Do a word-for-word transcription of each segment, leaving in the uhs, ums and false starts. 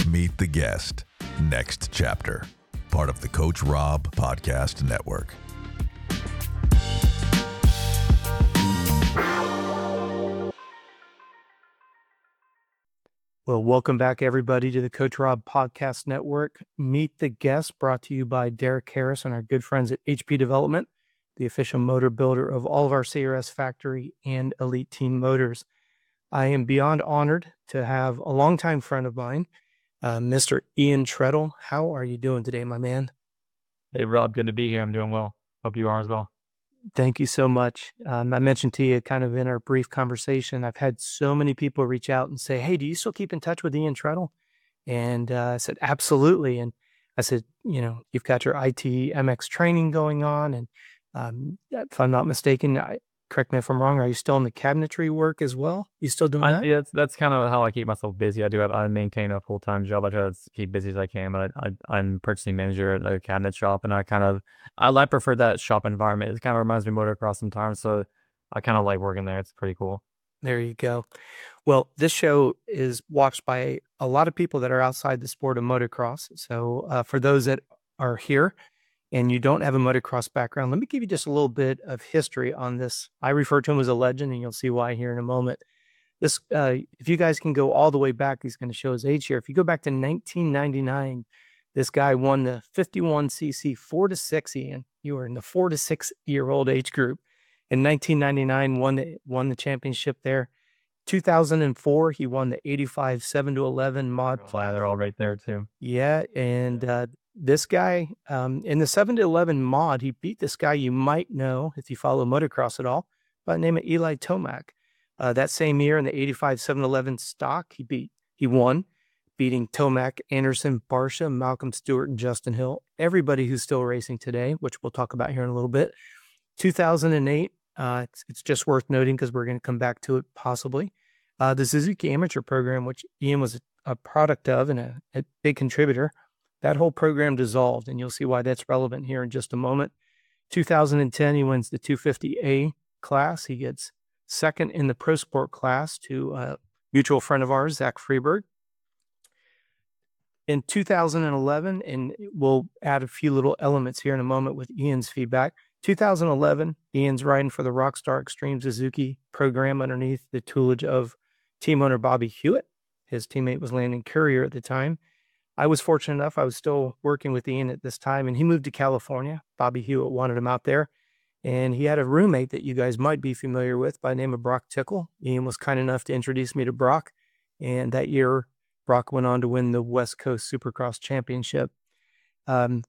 Meet the Guest. Next chapter. Part of the Coach Rob Podcast Network. Well, welcome back, everybody, to the Coach Rob Podcast Network. Meet the Guest, brought to you by Derek Harris and our good friends at H P Development, the official motor builder of all of our C R S Factory and Elite Team motors. I am beyond honored to have a longtime friend of mine, uh, Mister Ian Treadle. How are you doing today, my man? Hey, Rob, good to be here. I'm doing well. Hope you are as well. Thank you so much. Um, I mentioned to you kind of in our brief conversation, I've had so many people reach out and say, hey, do you still keep in touch with Ian Treadle? And uh, I said, absolutely. And I said, you know, you've got your I T M X training going on. And um, if I'm not mistaken, I, correct me if I'm wrong, are you still in the cabinetry work as well? You still doing I, that? yeah, that's, that's kind of how I keep myself busy. I do have, I maintain a full-time job. I try to keep busy as I can, but I, I, I'm purchasing manager at a cabinet shop, and I kind of, I like prefer that shop environment. It kind of reminds me of motocross sometimes, so I kind of like working there. It's pretty cool. There you go. Well, this show is watched by a lot of people that are outside the sport of motocross. So uh, for those that are here and you don't have a motocross background, let me give you just a little bit of history on this. I refer to him as a legend, and you'll see why here in a moment. This, uh, if you guys can go all the way back, he's going to show his age here. If you go back to nineteen ninety-nine, this guy won the fifty-one c c four to six, Ian. You were in the four to six year old age group. In nineteen ninety-nine, won the, won the championship there. two thousand four, he won the eighty-five seven to eleven mod. Yeah, they're all right there too. Yeah, and uh, this guy, um, in the seven to eleven mod, he beat this guy you might know if you follow motocross at all, by the name of Eli Tomac. Uh, that same year in the eighty-five seven eleven stock, he beat, he won, beating Tomac, Anderson, Barsha, Malcolm Stewart, and Justin Hill. Everybody who's still racing today, which we'll talk about here in a little bit. two thousand eight, uh, it's, it's just worth noting because we're going to come back to it possibly. Uh, the Suzuki Amateur program, which Ian was a, a product of and a, a big contributor, that whole program dissolved, and you'll see why that's relevant here in just a moment. two thousand ten, he wins the two fifty A class. He gets second in the Pro Sport class to a mutual friend of ours, Zach Freeberg. In two thousand eleven, and we'll add a few little elements here in a moment with Ian's feedback. two thousand eleven, Ian's riding for the Rockstar Extreme Suzuki program underneath the tutelage of team owner Bobby Hewitt. His teammate was Landon Courier at the time. I was fortunate enough, I was still working with Ian at this time, and he moved to California. Bobby Hewitt wanted him out there, and he had a roommate that you guys might be familiar with by the name of Brock Tickle. Ian was kind enough to introduce me to Brock, and that year, Brock went on to win the West Coast Supercross Championship. Um,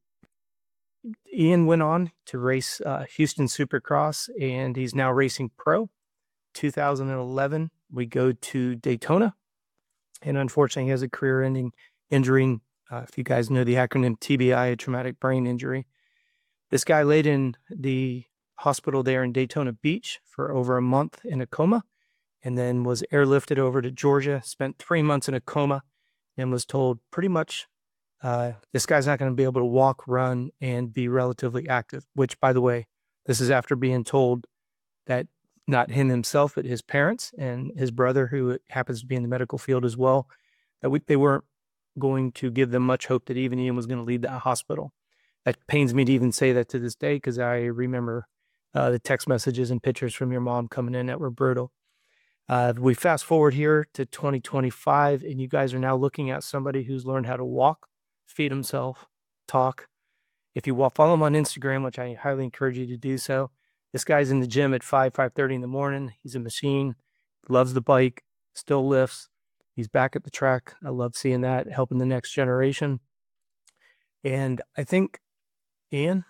Ian went on to race uh, Houston Supercross, and he's now racing pro. two thousand eleven, we go to Daytona, and unfortunately, he has a career-ending injury. Uh, if you guys know the acronym T B I, a traumatic brain injury. This guy laid in the hospital there in Daytona Beach for over a month in a coma, and then was airlifted over to Georgia, spent three months in a coma, and was told pretty much uh, this guy's not going to be able to walk, run, and be relatively active, which, by the way, this is after being told that not him himself, but his parents and his brother, who happens to be in the medical field as well, that we, they weren't going to give them much hope that even Ian was going to leave that hospital. That pains me to even say that to this day, because I remember uh, the text messages and pictures from your mom coming in that were brutal. Uh, we fast forward here to twenty twenty-five, and you guys are now looking at somebody who's learned how to walk, feed himself, talk. If you walk, follow him on Instagram, which I highly encourage you to do so. This guy's in the gym at five, five thirty in the morning. He's a machine, loves the bike, still lifts. He's back at the track. I love seeing that, helping the next generation. And I think, Ian,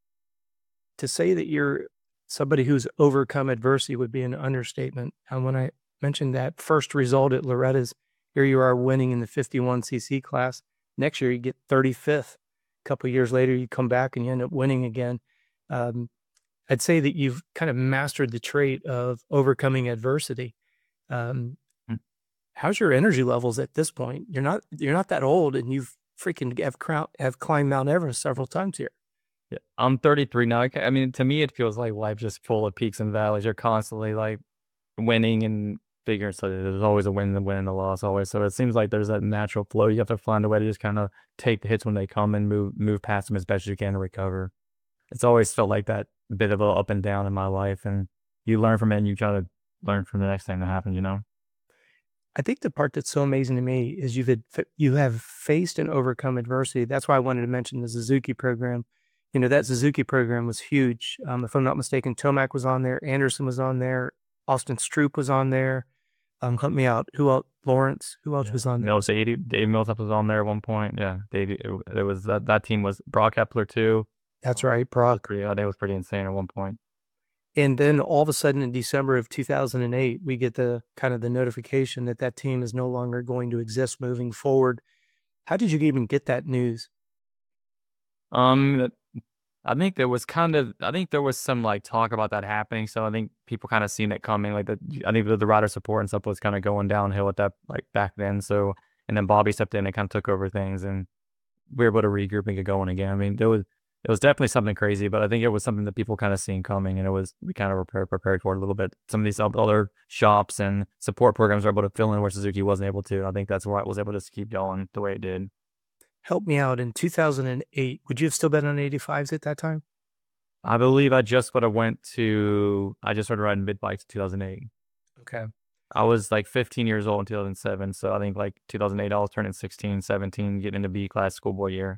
to say that you're somebody who's overcome adversity would be an understatement. And when I mentioned that first result at Loretta's, here you are winning in the fifty-one c c class. Next year, you get thirty-fifth. A couple of years later, you come back and you end up winning again. Um, I'd say that you've kind of mastered the trait of overcoming adversity. Um, Mm. how's your energy levels at this point? You're not you're not that old, and you've freaking have, crown, have climbed Mount Everest several times here. Yeah, I'm thirty-three now. I mean, to me, it feels like life just full of peaks and valleys. You're constantly like winning and figure. So there's always a win, the win, and a loss always. So it seems like there's that natural flow. You have to find a way to just kind of take the hits when they come and move move past them as best you can and recover. It's always felt like that bit of a up and down in my life, and you learn from it and you try to learn from the next thing that happens, you know? I think the part that's so amazing to me is you've had, f- you have faced and overcome adversity. That's why I wanted to mention the Suzuki program. You know, that Suzuki program was huge. Um, if I'm not mistaken, Tomac was on there, Anderson was on there, Austin Stroop was on there. Um, help me out. Who else? Lawrence. Who else Yeah. was on there? Mills eighty, Dave Millsap was on there at one point. Yeah, Dave. It, it was that that team was Brock Epler too. That's right, Brock. Pretty, uh, they was pretty insane at one point. And then all of a sudden in December of two thousand eight, we get the kind of the notification that that team is no longer going to exist moving forward. How did you even get that news? Um, that- I think there was kind of, I think there was some like talk about that happening. So I think people kind of seen it coming. Like the, I think the, the rider support and stuff was kind of going downhill at that, like back then. So, and then Bobby stepped in and kind of took over things, and we were able to regroup and get going again. I mean, there was, it was definitely something crazy, but I think it was something that people kind of seen coming, and it was, we kind of were prepared, prepared for it a little bit. Some of these other shops and support programs were able to fill in where Suzuki wasn't able to. I think that's why it was able to keep going the way it did. Help me out. In two thousand eight, would you have still been on eighty-fives at that time? I believe I just would have went to, I just started riding mid bikes in two thousand eight. Okay. I was like fifteen years old in two thousand seven. So I think like two thousand eight, I was turning sixteen, seventeen, getting into B class schoolboy year.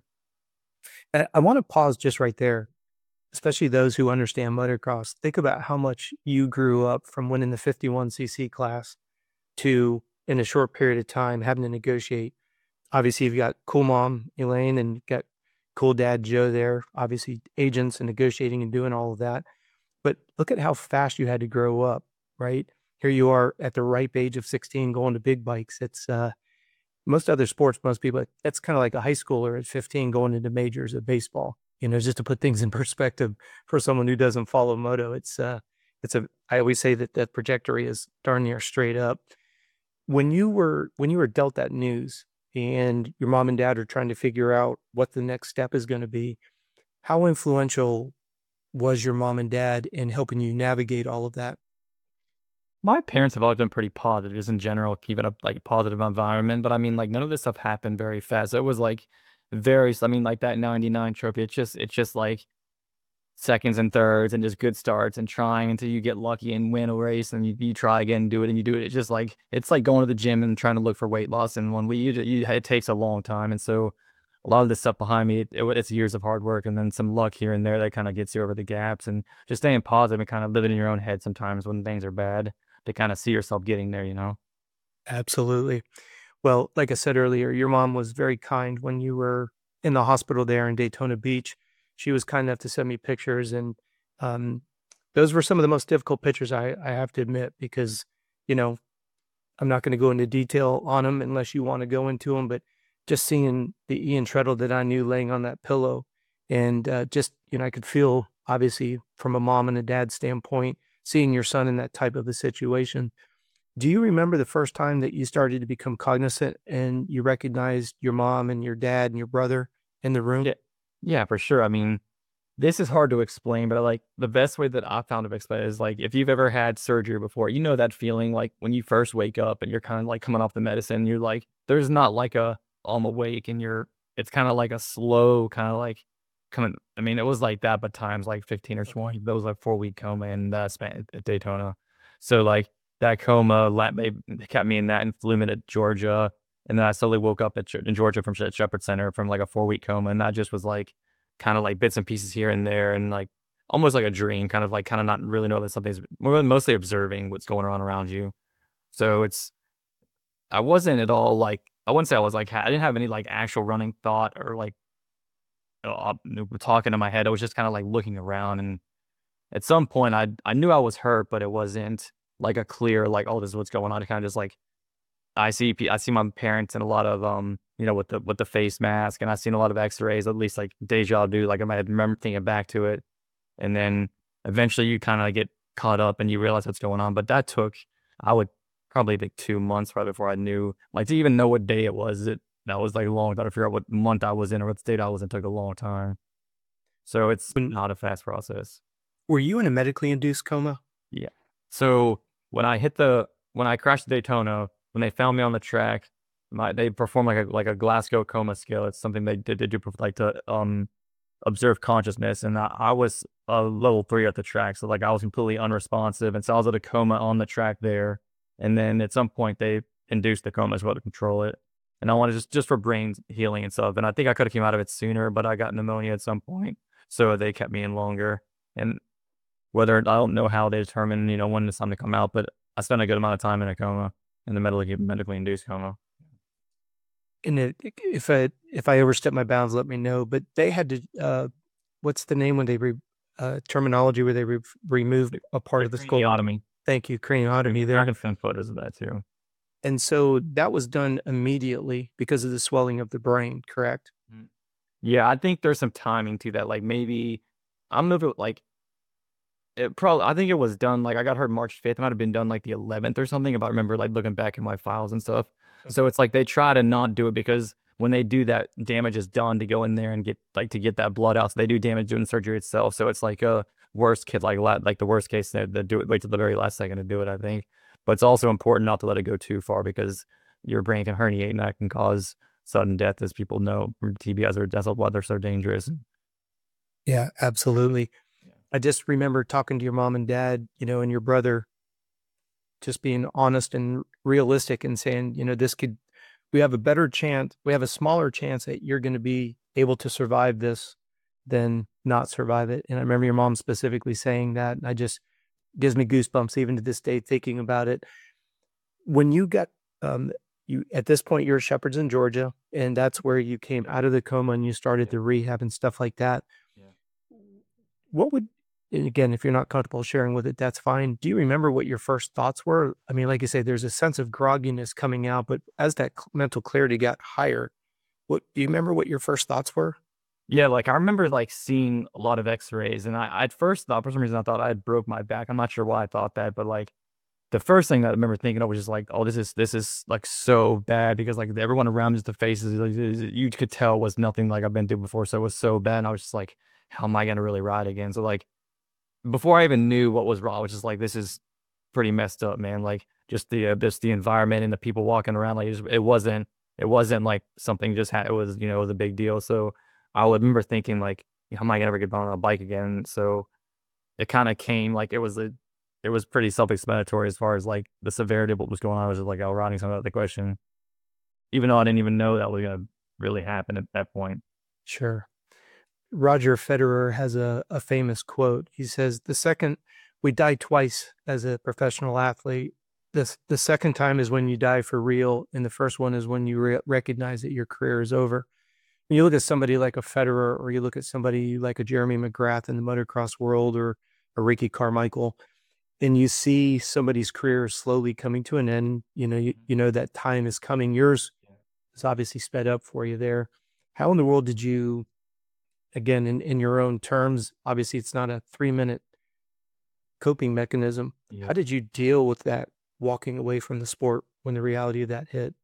And I want to pause just right there, especially those who understand motocross. Think about how much you grew up from winning the fifty-one c c class to, in a short period of time, having to negotiate. Obviously, you've got cool mom, Elaine, and you've got cool dad, Joe there, obviously agents and negotiating and doing all of that. But look at how fast you had to grow up, right? Here you are at the ripe age of sixteen going to big bikes. It's uh, most other sports, most people, that's kind of like a high schooler at fifteen going into majors of baseball. You know, just to put things in perspective for someone who doesn't follow moto, it's uh, it's a. I always say that that trajectory is darn near straight up. When you were when you were dealt that news, and your mom and dad are trying to figure out what the next step is going to be, how influential was your mom and dad in helping you navigate all of that? My parents have always been pretty positive, just in general, keeping a like positive environment. But I mean, like none of this stuff happened very fast. It was like very, I mean, like that ninety-nine trophy. It's just, it's just like seconds and thirds and just good starts and trying until you get lucky and win a race, and you, you try again, do it, and you do it. It's just like, it's like going to the gym and trying to look for weight loss. And when we, you, you, it takes a long time. And so a lot of this stuff behind me, it, it, it's years of hard work and then some luck here and there that kind of gets you over the gaps, and just staying positive and kind of living in your own head sometimes when things are bad, to kind of see yourself getting there, you know? Absolutely. Well, like I said earlier, your mom was very kind when you were in the hospital there in Daytona Beach. She was kind enough to send me pictures, and um, those were some of the most difficult pictures, I, I have to admit, because, you know, I'm not going to go into detail on them unless you want to go into them, but just seeing the Ian Treadle that I knew laying on that pillow, and uh, just, you know, I could feel, obviously, from a mom and a dad standpoint, seeing your son in that type of a situation. Do you remember the first time that you started to become cognizant and you recognized your mom and your dad and your brother in the room? Yeah. Yeah, for sure. I mean, this is hard to explain, but like the best way that I found to explain it is like if you've ever had surgery before, you know that feeling like when you first wake up and you're kind of like coming off the medicine, you're like, there's not like a I'm awake and you're, it's kind of like a slow kind of like coming. I mean, it was like that, but times like fifteen or twenty. That was like four week coma in uh, Span- at Daytona. So like that coma let me kept me in that and flew me to Georgia. And then I slowly woke up at, in Georgia from Shepherd Center from like a four week coma. And that just was like kind of like bits and pieces here and there, and like almost like a dream, kind of like kind of not really know that something's more mostly observing what's going on around you. So it's, I wasn't at all like, I wouldn't say I was like, I didn't have any like actual running thought or like uh, talking in my head. I was just kind of like looking around, and at some point I I knew I was hurt, but it wasn't like a clear like, oh, this is what's going on. It kind of just like, I see I see my parents in a lot of um you know with the with the face mask, and I've seen a lot of X-rays, at least like deja vu, like I might remember thinking back to it, and then eventually you kind of get caught up and you realize what's going on. But that took, I would probably think two months right before I knew, like to even know what day it was. It that was like long. Got to figure out what month I was in or what state I was in. Took a long time. So it's When, not a fast process. were you in a medically induced coma? Yeah. So when I hit the when I crashed at Daytona, when they found me on the track, my they performed like a like a Glasgow coma scale. It's something they did they do like to um observe consciousness, and I, I was a level three at the track, so like I was completely unresponsive, and so I was at a coma on the track there. And then at some point they induced the coma as well to control it. And I wanted just just for brain healing and stuff. And I think I could have came out of it sooner, but I got pneumonia at some point, so they kept me in longer. And whether I don't know how they determine, you know, when it's time to come out, but I spent a good amount of time in a coma, in the medically medically induced coma. And it, if I if I overstep my bounds, let me know. But they had to. Uh, what's the name when they re, uh, terminology where they re, removed a part of the skull? Craniotomy. Thank you, craniotomy. There. I can send photos of that too. And so that was done immediately because of the swelling of the brain, correct? Yeah, I think there's some timing to that. Like maybe, I don't know if it like, it probably, I think it was done, like I got hurt March fifth. It might have been done like the eleventh or something, if I remember like looking back in my files and stuff. So it's like they try to not do it because when they do that, damage is done to go in there and get like to get that blood out. So they do damage doing the surgery itself. So it's like a worst kid, like like the worst case, they, they do it, wait till the very last second to do it, I think. But it's also important not to let it go too far because your brain can herniate and that can cause sudden death, as people know from T B Is or that's why they're so dangerous. Yeah, absolutely. Yeah. I just remember talking to your mom and dad, you know, and your brother, just being honest and realistic and saying, you know, this could, we have a better chance, we have a smaller chance that you're going to be able to survive this than not survive it. And I remember your mom specifically saying that, and I just, gives me goosebumps even to this day thinking about it. When you got, um, you at this point, you're at Shepherd's in Georgia, and that's where you came out of the coma and you started the rehab and stuff like that. Yeah. What would, and again, if you're not comfortable sharing with it, that's fine. Do you remember what your first thoughts were? I mean, like you say, there's a sense of grogginess coming out, but as that mental clarity got higher, what do you remember what your first thoughts were? Yeah, like I remember like seeing a lot of x-rays, and I, I at first thought, for some reason I thought I had broke my back. I'm not sure why I thought that, but like the first thing that I remember thinking of was just like, oh, this is this is like so bad, because like everyone around just the faces, like, you could tell was nothing like I've been through before. So it was so bad. And I was just like, how am I gonna really ride again? So like before I even knew what was wrong, I was just like, this is pretty messed up, man. Like just the uh, just the environment and the people walking around, like it, just, it wasn't it wasn't like something just had, it was, you know, it was a big deal. So I would remember thinking like, how am I gonna ever get on a bike again? So it kind of came like it was a, it was pretty self-explanatory as far as like the severity of what was going on. I was just like, oh, riding something out the question, even though I didn't even know that was gonna really happen at that point. Sure. Roger Federer has a, a famous quote. He says, the second we die twice as a professional athlete, this the second time is when you die for real, and the first one is when you re- recognize that your career is over. When you look at somebody like a Federer, or you look at somebody like a Jeremy McGrath in the motocross world, or a Ricky Carmichael, and you see somebody's career slowly coming to an end, you know, you, you know that time is coming. Yours is obviously sped up for you there. How in the world did you, again, in, in your own terms, obviously it's not a three-minute coping mechanism. Yeah. How did you deal with that, walking away from the sport when the reality of that hit?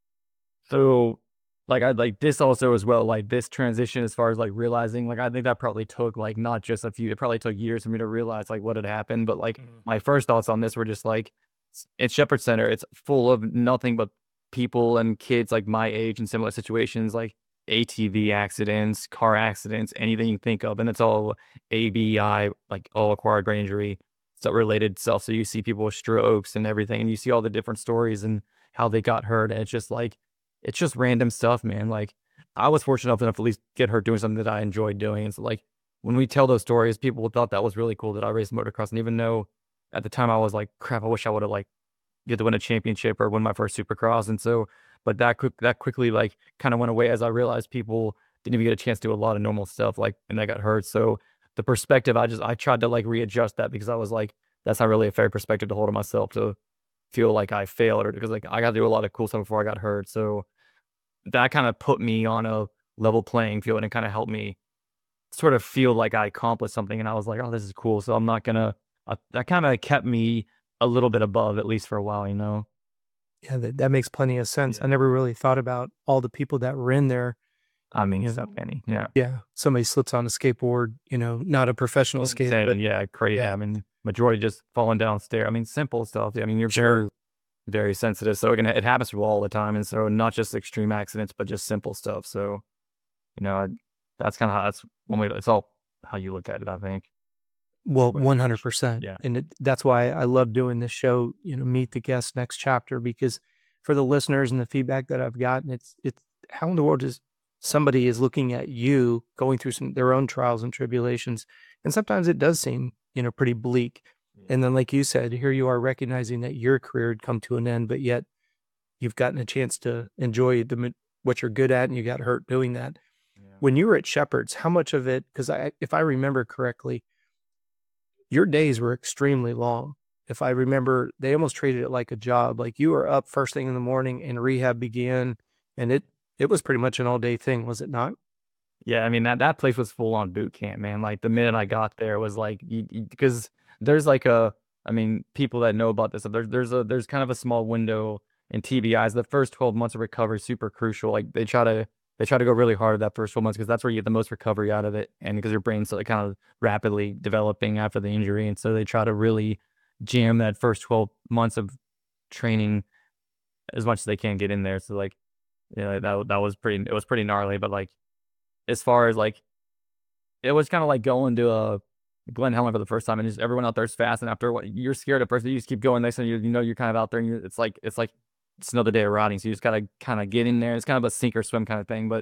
So like I like this also as well, like this transition as far as like realizing, like I think that probably took like not just a few, it probably took years for me to realize like what had happened. But like mm-hmm. my first thoughts on this were just like, it's Shepherd Center, it's full of nothing but people and kids like my age in similar situations, like A T V accidents, car accidents, anything you think of. And it's all A B I, like all acquired brain injury, stuff related stuff. So you see people with strokes and everything, and you see all the different stories and how they got hurt. And it's just like, it's just random stuff, man. Like I was fortunate enough to at least get hurt doing something that I enjoyed doing. And so like when we tell those stories, people thought that was really cool that I raced motocross. And even though at the time I was like, crap, I wish I would have like get to win a championship or win my first Supercross. And so, but that quick, that quickly like kind of went away as I realized people didn't even get a chance to do a lot of normal stuff, like, and I got hurt. So the perspective, I just, I tried to like readjust that, because I was like, that's not really a fair perspective to hold on myself to feel like I failed, or because like I got to do a lot of cool stuff before I got hurt. So that kind of put me on a level playing field, and it kind of helped me sort of feel like I accomplished something. And I was like, oh, this is cool. So I'm not gonna, uh, that kind of kept me a little bit above, at least for a while, you know? Yeah, that, that makes plenty of sense. Yeah. I never really thought about all the people that were in there. I mean, you know, so many. Yeah. Yeah. Somebody slips on a skateboard, you know, not a professional skater. Yeah, crazy. Yeah. I mean, majority just falling downstairs. I mean, simple stuff. I mean, you're sure. very sensitive. So again, it happens to people all the time. And so not just extreme accidents, but just simple stuff. So, you know, I- that's kind of how that's one way, it's all how you look at it, I think. Well, But- one hundred percent. Yeah. And it, that's why I love doing this show, you know, Meet the Guest Next Chapter, because for the listeners and the feedback that I've gotten, it's, it's how in the world is somebody is looking at you going through some their own trials and tribulations. And sometimes it does seem, you know, pretty bleak. And then, like you said, here you are recognizing that your career had come to an end, but yet you've gotten a chance to enjoy the ma- what you're good at, and you got hurt doing that. Yeah. When you were at Shepherd's, how much of it, because I, if I remember correctly, your days were extremely long. If I remember, they almost treated it like a job. Like you were up first thing in the morning and rehab began, and it it was pretty much an all day thing, was it not? Yeah, I mean that that place was full on boot camp, man. Like the minute I got there it was like because there's like a I mean people that know about this. There's there's a there's kind of a small window in T B Is. The first twelve months of recovery is super crucial. Like they try to they try to go really hard at that first twelve months because that's where you get the most recovery out of it, and because your brain's like kind of rapidly developing after the injury, and so they try to really jam that first twelve months of training as much as they can get in there. So like, yeah, that that was pretty it was pretty gnarly, but like. As far as like, it was kind of like going to a Glen Helen for the first time, and just everyone out there is fast. And after what you're scared at first, you just keep going. Next thing you, you know, you're kind of out there, and you're, it's like it's like it's another day of riding. So you just gotta kind of get in there. It's kind of a sink or swim kind of thing, but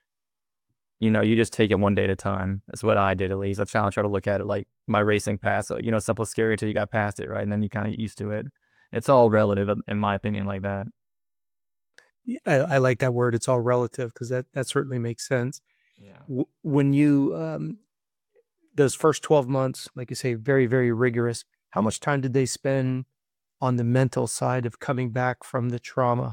you know, you just take it one day at a time. That's what I did, at least. I try to try to look at it like my racing past. So, you know, simple scary until you got past it, right? And then you kind of used to it. It's all relative, in my opinion, like that. Yeah, I, I like that word. It's all relative, because that that certainly makes sense. Yeah. W- when you um, those first twelve months, like you say, very very rigorous. How much time did they spend on the mental side of coming back from the trauma?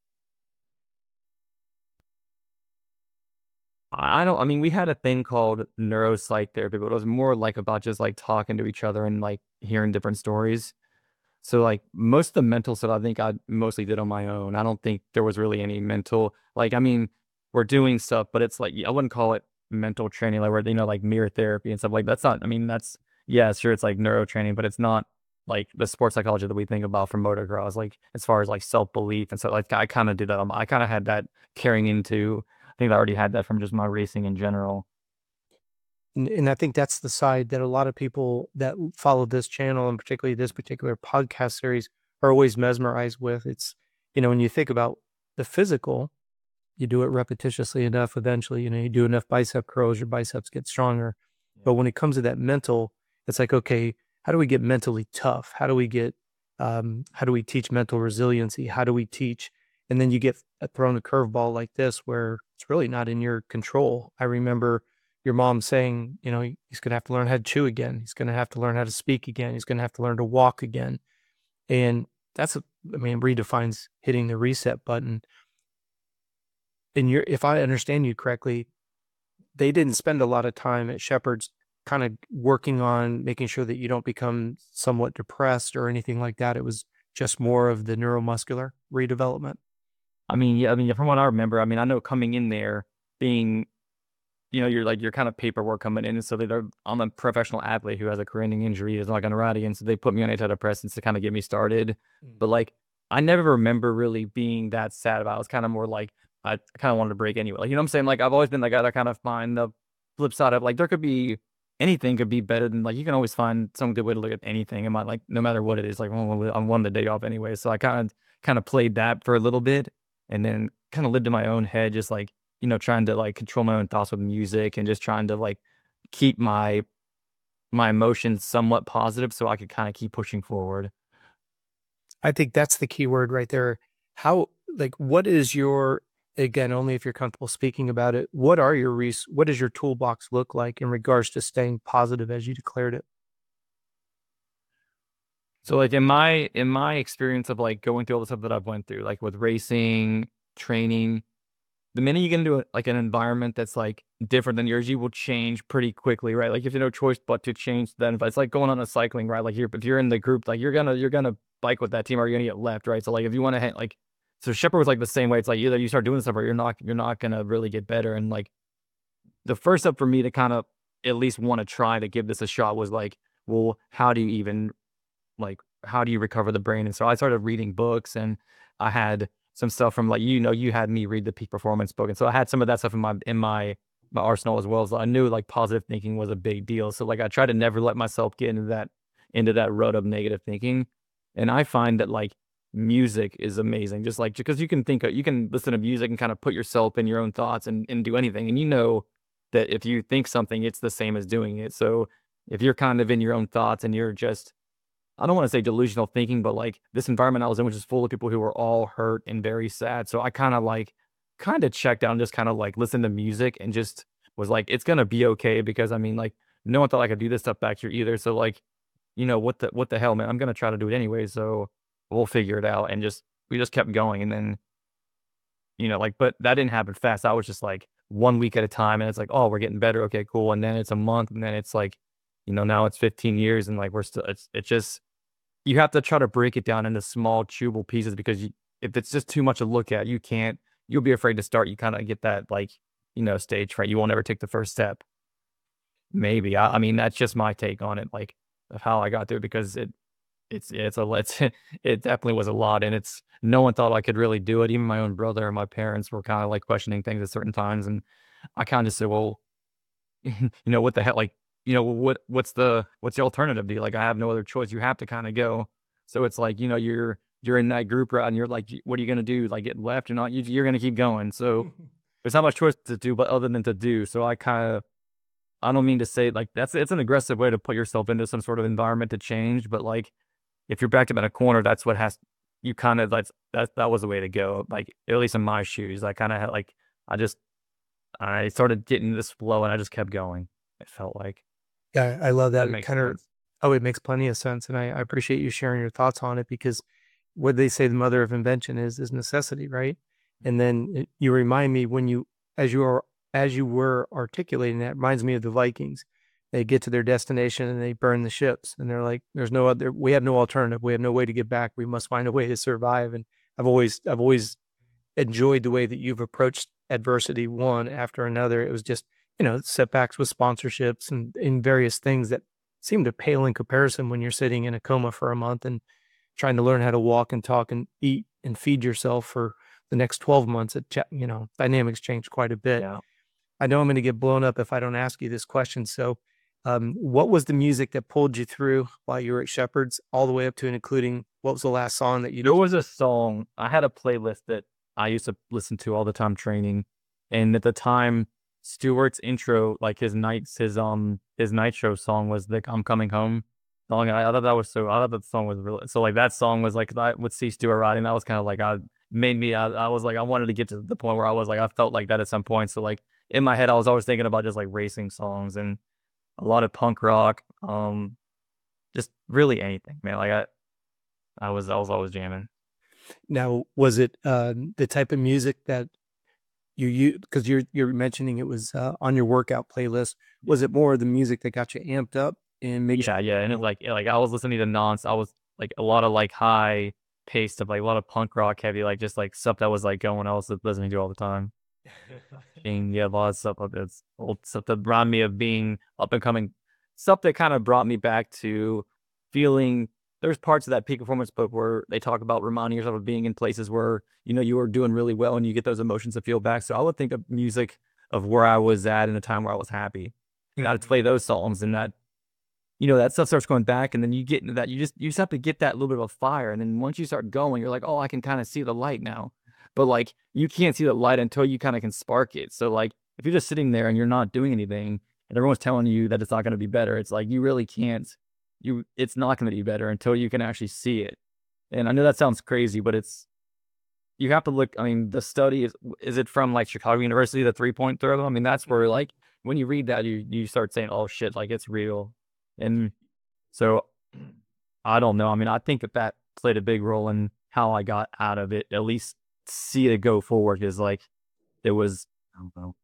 I I don't, I mean, we had a thing called neuropsych therapy, but it was more like about just like talking to each other and like hearing different stories. So like most of the mental stuff, I think I mostly did on my own. I don't think there was really any mental, like, I mean, we're doing stuff, but it's like, I wouldn't call it mental training, like where, you know, like mirror therapy and stuff like that's not, I mean, that's, yeah, sure. It's like neuro training, but it's not like the sports psychology that we think about for motocross, like as far as like self-belief and so like I kind of did that. um, I kind of had that carrying into, I think I already had that from just my racing in general. And, and I think that's the side that a lot of people that follow this channel, and particularly this particular podcast series, are always mesmerized with. It's, you know, when you think about the physical, you do it repetitiously enough, eventually, you know, you do enough bicep curls, your biceps get stronger. But when it comes to that mental, it's like, okay, how do we get mentally tough? How do we get, um, how do we teach mental resiliency? How do we teach? And then you get thrown a curveball like this where it's really not in your control. I remember your mom saying, you know, he's going to have to learn how to chew again. He's going to have to learn how to speak again. He's going to have to learn to walk again. And that's, a, I mean, redefines hitting the reset button. And you're, if I understand you correctly, they didn't spend a lot of time at Shepherd's kind of working on making sure that you don't become somewhat depressed or anything like that. It was just more of the neuromuscular redevelopment. I mean, yeah, I mean, from what I remember, I mean, I know coming in there being, you know, you're like, your kind of paperwork coming in. And so they're, I'm a professional athlete who has a career-ending injury, is not going to ride again. So they put me on antidepressants to kind of get me started. Mm. But like, I never remember really being that sad about it. I was kind of more like, I kind of wanted to break anyway. Like, you know what I'm saying? Like, I've always been the guy that kind of find the flip side of like, there could be, anything could be better than, like, you can always find some good way to look at anything. And my, like, no matter what it is, like, well, I'm one the day off anyway. So I kind of, kind of played that for a little bit and then kind of lived in my own head, just like, you know, trying to like control my own thoughts with music and just trying to like keep my, my emotions somewhat positive so I could kind of keep pushing forward. I think that's the key word right there. How, like, what is your, again, only if you're comfortable speaking about it, what are your, res- what does your toolbox look like in regards to staying positive as you declared it? So like in my, in my experience of like going through all the stuff that I've went through, like with racing, training, the minute you get into a, like an environment that's like different than yours, you will change pretty quickly, right? Like if you have no choice but to change, then it's like going on a cycling, right? Like you're, if you're in the group, like you're gonna, you're gonna bike with that team or you're gonna get left, right? So like if you want to like, so Shepherd was like the same way. It's like either you start doing stuff or you're not, you're not gonna really get better. And like the first step for me to kind of at least want to try to give this a shot was like, well, how do you even like, how do you recover the brain? And so I started reading books, and I had some stuff from like, you know, you had me read the Peak Performance book. And so I had some of that stuff in my, in my, my arsenal as well. So I knew like positive thinking was a big deal. So like I try to never let myself get into that, into that rut of negative thinking. And I find that like music is amazing. Just like, because you can think, you can listen to music and kind of put yourself in your own thoughts and, and do anything. And you know that if you think something, it's the same as doing it. So if you're kind of in your own thoughts and you're just, I don't want to say delusional thinking, but like this environment I was in, which is full of people who were all hurt and very sad. So I kind of like, kind of checked out and just kind of like listened to music and just was like, it's going to be okay. Because I mean, like, no one thought I could do this stuff back here either. So like, you know, what the, what the hell, man, I'm going to try to do it anyway. So we'll figure it out. And just, we just kept going. And then, you know, like, but that didn't happen fast. I was just like one week at a time. And it's like, oh, we're getting better. Okay, cool. And then it's a month. And then it's like, you know, now it's fifteen years and like, we're still, it's, it's just, you have to try to break it down into small chewable pieces, because you, if it's just too much to look at, you can't, you'll be afraid to start. You kind of get that like, you know, stage fright. You won't ever take the first step. Maybe. I, I mean, that's just my take on it, like of how I got through it, because it, it's, it's a, it's, it definitely was a lot. And it's, no one thought I could really do it. Even my own brother and my parents were kind of like questioning things at certain times. And I kind of said, well, you know, what the hell, like, you know, what, what's the, what's the alternative? Do you like, I have no other choice. You have to kind of go. So it's like, you know, you're, you're in that group route and you're like, what are you going to do? Like get left or not? You, you're going to keep going. So there's not much choice to do, but other than to do. So I kind of, I don't mean to say like that's, it's an aggressive way to put yourself into some sort of environment to change. But like, if you're backed up in a corner, that's what has, you kind of like, that, that was the way to go. Like, at least in my shoes, I kind of had like, I just, I started getting this flow and I just kept going. It felt like. Yeah, I love that. That It makes kind of, sense. oh, it makes plenty of sense. And I, I appreciate you sharing your thoughts on it, because what they say the mother of invention is, is necessity, right? And then it, you remind me when you, as you are, as you were articulating that, reminds me of the Vikings. They get to their destination and they burn the ships, and they're like, there's no other, we have no alternative. We have no way to get back. We must find a way to survive. And I've always, I've always enjoyed the way that you've approached adversity one after another. It was just, you know, setbacks with sponsorships and in various things that seem to pale in comparison when you're sitting in a coma for a month and trying to learn how to walk and talk and eat and feed yourself for the next twelve months. It, you know, dynamics change quite a bit. Yeah. I know I'm going to get blown up if I don't ask you this question. So, um, what was the music that pulled you through while you were at Shepherd's, all the way up to and including what was the last song that you There was a song, I had a playlist that I used to listen to all the time training. And at the time, Stewart's intro, like his nights, his um his night show song was the "I'm Coming Home" song. And I, I thought that was so. I thought that song was really so. Like that song was like I would see Stewart riding. That was kind of like I made me. I, I was like I wanted to get to the point where I was like I felt like that at some point. So like in my head, I was always thinking about just like racing songs and a lot of punk rock. Um, just really anything, man. Like I, I was I was always jamming. Now, was it uh, the type of music that you you because you're you're mentioning it was uh, on your workout playlist? Was it more of the music that got you amped up and made Yeah, yeah, and it like like I was listening to nonce. I was like a lot of like high paced stuff, like a lot of punk rock heavy, like just like stuff that was like going. I was listening to all the time. And yeah, a lot of stuff that's old stuff that reminded me of being up and coming. Stuff that kind of brought me back to feeling. There's parts of that Peak Performance book where they talk about reminding yourself of being in places where, you know, you were doing really well and you get those emotions to feel back. So I would think of music of where I was at in a time where I was happy. You know, I'd play those songs, and that, you know, that stuff starts going back, and then you get into that. You just, you just have to get that little bit of a fire. And then once you start going, you're like, oh, I can kind of see the light now. But like, you can't see the light until you kind of can spark it. So like, if you're just sitting there and you're not doing anything and everyone's telling you that it's not going to be better, it's like, you really can't, you, it's not going to be better until you can actually see it. And I know that sounds crazy, but it's, you have to look, I mean, the study is, is it from like Chicago University, the three point throw? I mean, that's where like, when you read that, you, you start saying, oh shit, like it's real. And so I don't know. I mean, I think that that played a big role in how I got out of it, at least see it go forward, is like, it was, I don't know.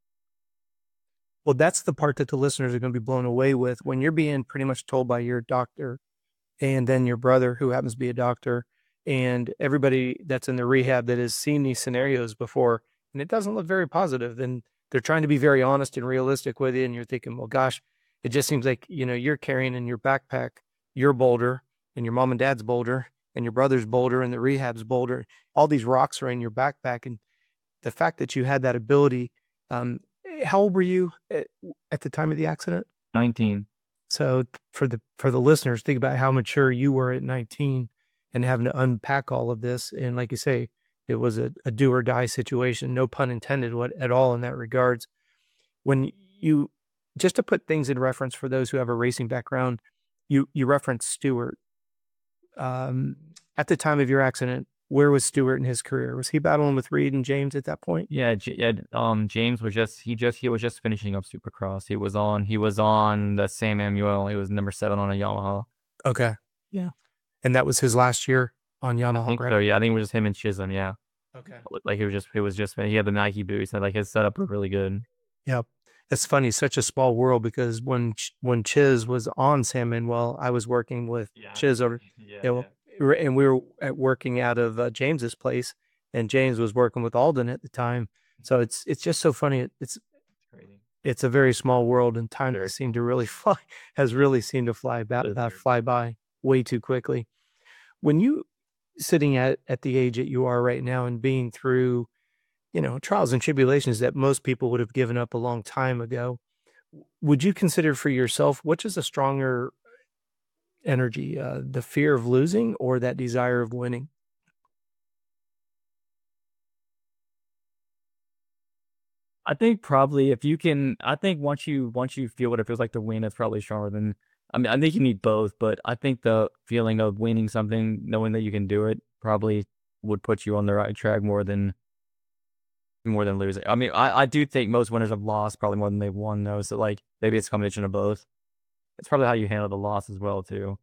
Well, that's the part that the listeners are going to be blown away with when you're being pretty much told by your doctor and then your brother, who happens to be a doctor, and everybody that's in the rehab that has seen these scenarios before, and it doesn't look very positive. Then they're trying to be very honest and realistic with you. And you're thinking, well, gosh, it just seems like, you know, you're carrying in your backpack your boulder and your mom and dad's Boulder, and your brother's Boulder, and the rehab's Boulder. All these rocks are in your backpack, and the fact that you had that ability. Um, how old were you at, at the time of the accident? nineteen. So for the for the listeners, think about how mature you were at nineteen and having to unpack all of this. And like you say, it was a, a do or die situation, no pun intended what at all in that regards. When you, just to put things in reference for those who have a racing background, you you referenced Stewart. Um, at the time of your accident, where was Stewart in his career? Was he battling with Reed and James at that point? Yeah, J- yeah. Um, James was just he just he was just finishing up Supercross. He was on he was on the Sam Manuel. He was number seven on a Yamaha. Okay. Yeah. And that was his last year on I Yamaha, think right? so. Yeah, I think it was just him and Chisholm. Yeah, Okay. like he was just he was just he had the Nike boots and like his setup was really good. Yep. It's funny, such a small world, because when Ch- when Chiz was on Sam Manuel, I was working with Yeah. Chiz over, Yeah, you know, r- and we were at working out of uh, James's place, and James was working with Alden at the time. So it's it's just so funny. It, it's crazy. it's a very small world, and time Sure. has seemed to really fly has really seemed to fly ba- It is uh, very- fly by way too quickly. When you sitting at at the age that you are right now and being through, you know, trials and tribulations that most people would have given up a long time ago, would you consider for yourself, which is a stronger energy, uh, the fear of losing or that desire of winning? I think probably if you can, I think once you once you feel what it feels like to win, it's probably stronger than. I mean, I think you need both, but I think the feeling of winning something, knowing that you can do it, probably would put you on the right track more than more than losing. I mean, I, I do think most winners have lost probably more than they've won, though. So like maybe it's a combination of both. It's probably how you handle the loss as well too.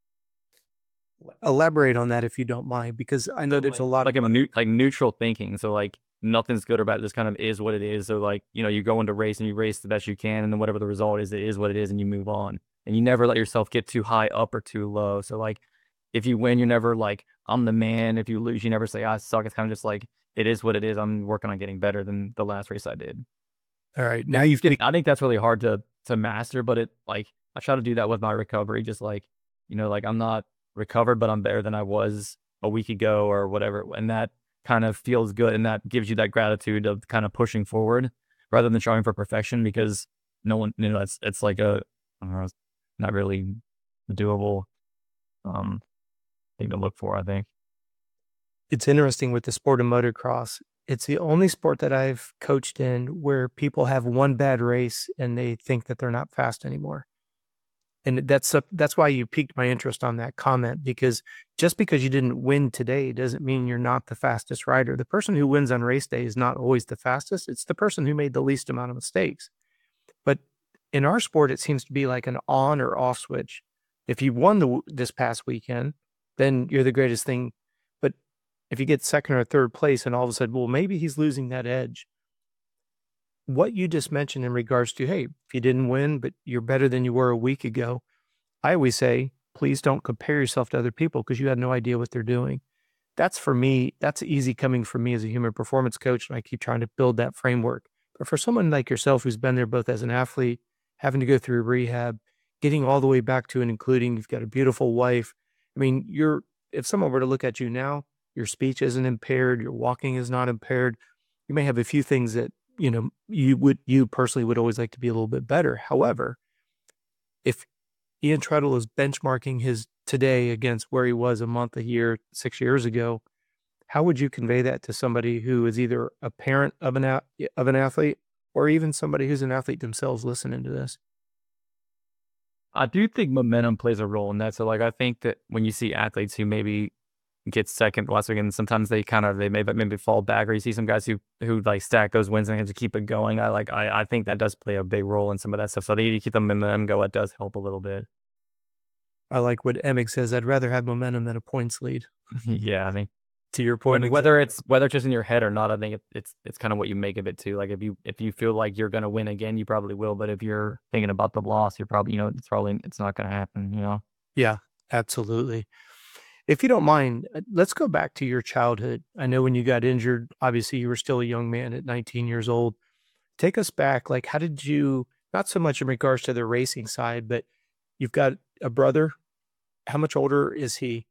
Elaborate on that if you don't mind, because I know there's a lot Like of I'm a new, like neutral thinking. So like nothing's good or bad. It just kind of is what it is. So like, you know, you go into race and you race the best you can, and then whatever the result is, it is what it is, and you move on. And you never let yourself get too high up or too low. So like, if you win, you're never like, I'm the man. If you lose, you never say I suck. It's kind of just like it is what it is. I'm working on getting better than the last race I did. all right. Now you've I think that's really hard to to master, but it like I try to do that with my recovery. Just like, you know, like I'm not recovered, but I'm better than I was a week ago or whatever. And that kind of feels good, and that gives you that gratitude of kind of pushing forward rather than trying for perfection, because no one, you know, it's it's like a I don't know, it's not really doable um thing to look for, I think. it's interesting with the sport of motocross. It's the only sport that I've coached in where people have one bad race and they think that they're not fast anymore. And that's a, that's why you piqued my interest on that comment, because just because you didn't win today doesn't mean you're not the fastest rider. The person who wins on race day is not always the fastest. It's the person who made the least amount of mistakes. But in our sport, it seems to be like an on or off switch. If you won the this past weekend, then you're the greatest thing. But if you get second or third place and all of a sudden, well, maybe he's losing that edge. What you just mentioned in regards to, hey, if you didn't win, but you're better than you were a week ago, I always say, please don't compare yourself to other people because you have no idea what they're doing. That's for me, that's easy coming from me as a human performance coach. And I keep trying to build that framework. But for someone like yourself who's been there both as an athlete, having to go through rehab, getting all the way back to and including you've got a beautiful wife. I mean, you're, if someone were to look at you now, your speech isn't impaired, your walking is not impaired. You may have a few things that, you know, you would, you personally would always like to be a little bit better. However, if Ian Treadle is benchmarking his today against where he was a month, a year, six years ago, how would you convey that to somebody who is either a parent of an a- of an athlete or even somebody who's an athlete themselves listening to this? I do think momentum plays a role in that. So like I think that when you see athletes who maybe get second last weekend, sometimes they kind of they maybe maybe fall back, or you see some guys who who like stack those wins and have to keep it going. I like I I think that does play a big role in some of that stuff. So I think you keep the momentum go, it does help a little bit. I like what Emick says. I'd rather have momentum than a points lead. Yeah, I think To your point, When- whether it's whether it's just in your head or not, I think it, it's it's kind of what you make of it too. Like if you if you feel like you're gonna win again, you probably will. But if you're thinking about the loss, you're probably you know it's probably it's not gonna happen. You know. yeah, absolutely. If you don't mind, uh, let's go back to your childhood. I know when you got injured, obviously you were still a young man at nineteen years old. Take us back. Like, how did you, not so much in regards to the racing side, but you've got a brother. How much older is he?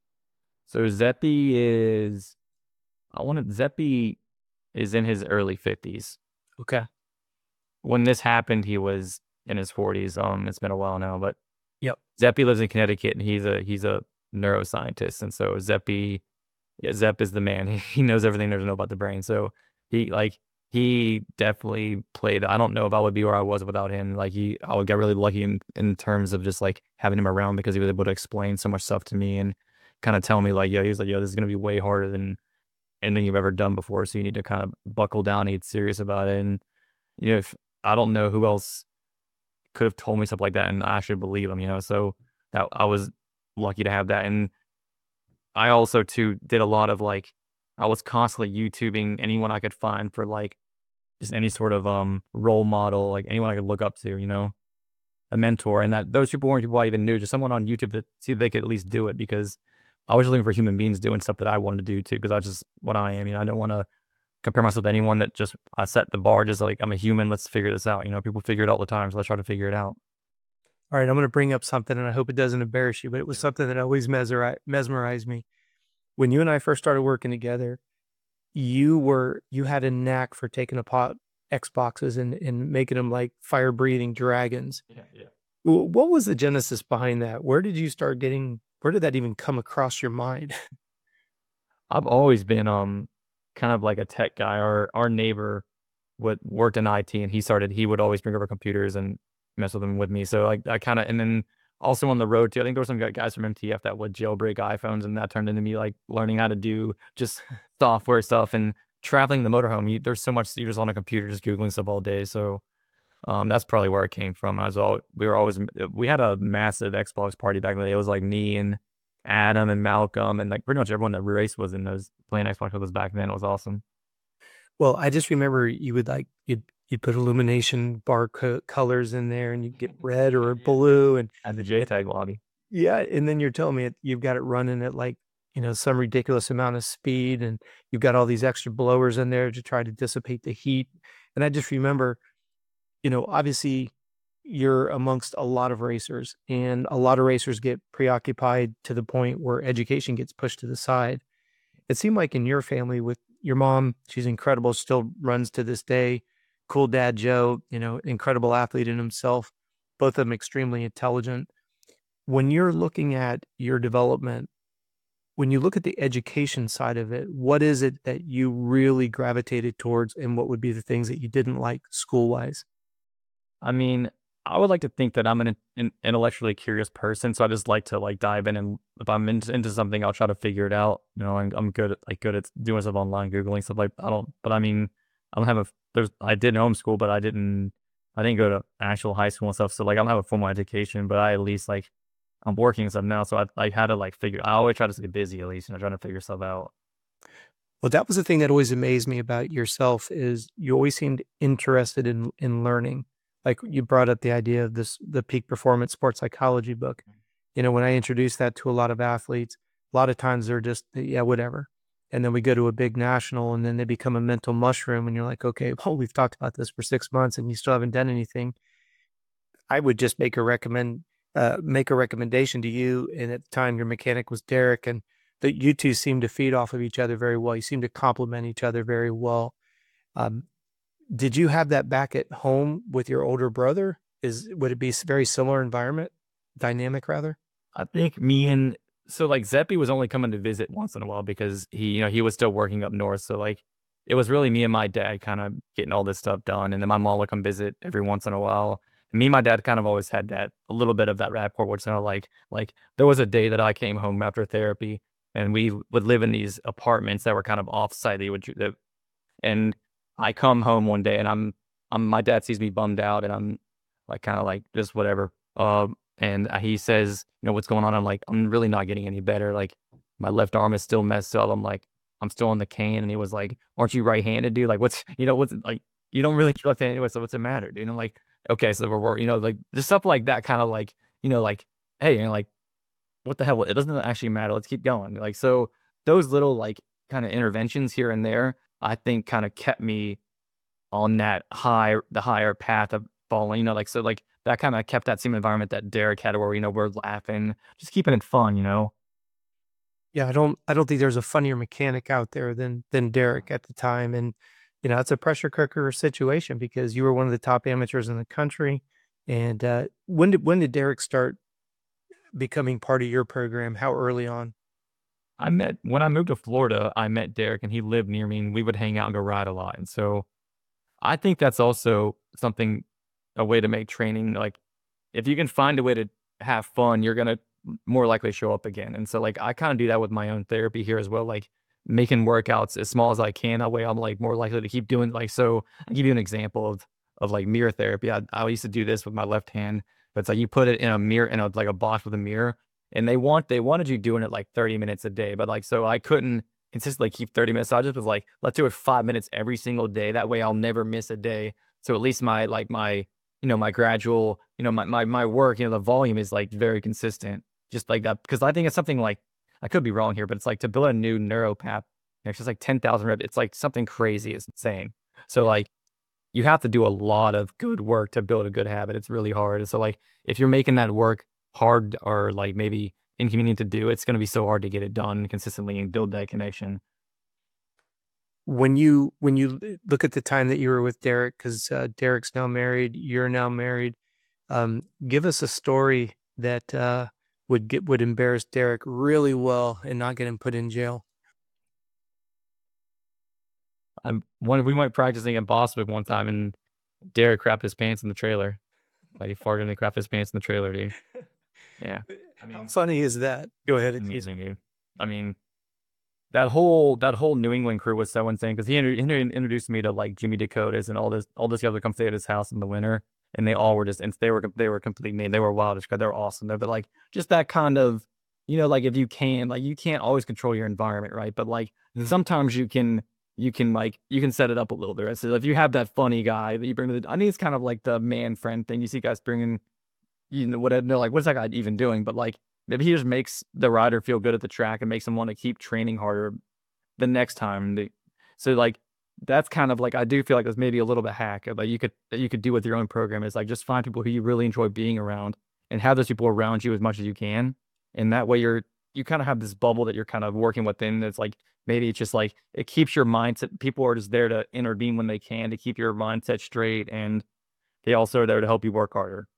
So Zeppy is, I wanted, Zeppy is in his early fifties. Okay. When this happened, he was in his forties. Um, it's been a while now, but Yep. Zeppy lives in Connecticut, and he's a he's a neuroscientist, and so Zeppy, yeah, Zepp is the man. He, he knows everything there is to know about the brain. So he like he definitely played. I don't know if I would be where I was without him. Like he, I would get really lucky in, in terms of just like having him around because he was able to explain so much stuff to me and kind of tell me like, yo, he was like, yo, this is gonna be way harder than anything you've ever done before. So you need to kind of buckle down and get serious about it. And you know, if I don't know who else could have told me stuff like that and I actually believe him, you know. So that I was lucky to have that. And I also too did a lot of like I was constantly YouTubing anyone I could find for like just any sort of um role model, like anyone I could look up to, you know, a mentor. And that those people weren't people I even knew, just someone on YouTube to see if they could at least do it because I was just looking for human beings doing stuff that I wanted to do too, because that's just what I am. You know, I don't want to compare myself to anyone that just I set the bar just like I'm a human, let's figure this out. You know, people figure it out all the time, so let's try to figure it out. All right, I'm going to bring up something, and I hope it doesn't embarrass you, but it was something that always mesmeri- mesmerized me. When you and I first started working together, you were you had a knack for taking apart Xboxes and, and making them like fire-breathing dragons. Yeah, yeah. What was the genesis behind that? Where did you start getting, where did that even come across your mind? I've always been um kind of like a tech guy. Our our neighbor would worked in I T and he started he would always bring over computers and mess with them with me. So like I kind of and then also on the road too. I think there were some guys from M T F that would jailbreak iPhones and that turned into me like learning how to do just software stuff and traveling the motorhome. You, there's so much you're just on a computer just googling stuff all day. So um that's probably where it came from. I was all we were always we had a massive Xbox party back in the day. It was like me and Adam and Malcolm and like pretty much everyone that raced was in those playing Xbox with us back then. It was awesome. Well, I just remember you would like, you'd, you'd put illumination bar co- colors in there and you'd get red or blue. And At the J TAG lobby. yeah, and then you're telling me it, you've got it running at like, you know, some ridiculous amount of speed and you've got all these extra blowers in there to try to dissipate the heat. And I just remember, you know, obviously you're amongst a lot of racers and a lot of racers get preoccupied to the point where education gets pushed to the side. It seemed like in your family with your mom, she's incredible, still runs to this day. Cool dad, Joe, you know, incredible athlete in himself, both of them extremely intelligent. When you're looking at your development, when you look at the education side of it, what is it that you really gravitated towards and what would be the things that you didn't like school wise? I mean, I would like to think that I'm an, an intellectually curious person, so I just like to like dive in, and if I'm into, into something, I'll try to figure it out. You know, I'm, I'm good at like good at doing stuff online, googling stuff like I don't. But I mean, I don't have a there's I did homeschool, but I didn't I didn't go to actual high school and stuff. So like I don't have a formal education, but I at least like I'm working and stuff now, so I I had to like figure. I always try to stay busy at least, you know, trying to figure stuff out. Well, that was the thing that always amazed me about yourself is you always seemed interested in in learning. Like you brought up the idea of this, the Peak Performance Sports Psychology book. You know, when I introduce that to a lot of athletes, a lot of times they're just, yeah, whatever. And then we go to a big national and then they become a mental mushroom and you're like, okay, well, we've talked about this for six months and you still haven't done anything. I would just make a recommend, uh, make a recommendation to you. And at the time your mechanic was Derek, and that you two seem to feed off of each other very well. You seem to complement each other very well. Um, did you have that back at home with your older brother? Is would it be s- very similar environment dynamic rather? I think me and so like Zeppy was only coming to visit once in a while because he, you know, he was still working up north. So like it was really me and my dad kind of getting all this stuff done. And then my mom would come visit every once in a while. And me and my dad kind of always had that a little bit of that rapport, which you know, like like there was a day that I came home after therapy and we would live in these apartments that were kind of off site. They would that and I come home one day and I'm I'm my dad sees me bummed out and I'm like kind of like just whatever. Um and he says, you know, what's going on? I'm like, I'm really not getting any better. Like my left arm is still messed up. I'm like, I'm still on the cane. And he was like, aren't you right-handed, dude? Like, what's, you know, what's like, you don't really left-handed anyway. So what's the matter, dude? And I'm like, okay, so we're, you know, like just stuff like that kind of like, you know, like, hey, you know, like, what the hell? It doesn't actually matter. Let's keep going. Like, so those little like kind of interventions here and there, I think kind of kept me on that high, the higher path of falling, you know, like, so like that kind of kept that same environment that Derek had where, you know, we're laughing, just keeping it fun, you know? Yeah, I don't I don't think there's a funnier mechanic out there than than Derek at the time, and, you know, it's a pressure cooker situation because you were one of the top amateurs in the country, and, uh, when did when did Derek start becoming part of your program? How early on? I met when I moved to Florida, I met Derek and he lived near me and we would hang out and go ride a lot. And so I think that's also something, a way to make training like if you can find a way to have fun, you're gonna more likely show up again. And so like I kind of do that with my own therapy here as well, like making workouts as small as I can. That way I'm like more likely to keep doing like so I'll give you an example of of like mirror therapy. I, I used to do this with my left hand, but it's like you put it in a mirror in a like a box with a mirror and they want they wanted you doing it like thirty minutes a day. But like so I couldn't consistently keep thirty minutes. So I just was like, let's do it five minutes every single day. That way I'll never miss a day. So at least my like my you know, my gradual, you know, my my my work, you know, the volume is like very consistent, just like that. Because I think it's something like I could be wrong here, but it's like to build a new neural path, it's just like ten thousand reps. It's like something crazy. It's insane. So like you have to do a lot of good work to build a good habit. It's really hard. And so like if you're making that work hard or like maybe inconvenient to do, it's going to be so hard to get it done consistently and build that connection. When you when you l look at the time that you were with Derek, 'cause, uh, Derek's now married, you're now married, um, give us a story that, uh, would get would embarrass Derek really well and not get him put in jail. I'm one we went practicing in Boston one time and Derek crapped his pants in the trailer. Like he farted and he crapped his pants in the trailer, dude. Yeah. I How mean, funny is that? Go ahead, excuse me. amazing, dude. I mean, that whole that whole New England crew was so insane because he intro- intro- introduced me to like Jimmy Dakotas and all this all this guys would come stay at his house in the winter, and they all were just and they were they were complete me. They were wild as crap. They were awesome. They're but like just that kind of you know like if you can like you can't always control your environment, right? But like sometimes you can you can like you can set it up a little bit. Right? So if you have that funny guy that you bring to the, I think it's kind of like the man friend thing. You see guys bringing you know what they're like what's that guy even doing? But like maybe he just makes the rider feel good at the track and makes them want to keep training harder the next time. They, so like that's kind of like I do feel like there's maybe a little bit hack like you could that you could do with your own program is like just find people who you really enjoy being around and have those people around you as much as you can. And that way you're you kind of have this bubble that you're kind of working within. That's like maybe it's just like it keeps your mindset. People are just there to intervene when they can to keep your mindset straight, and they also are there to help you work harder.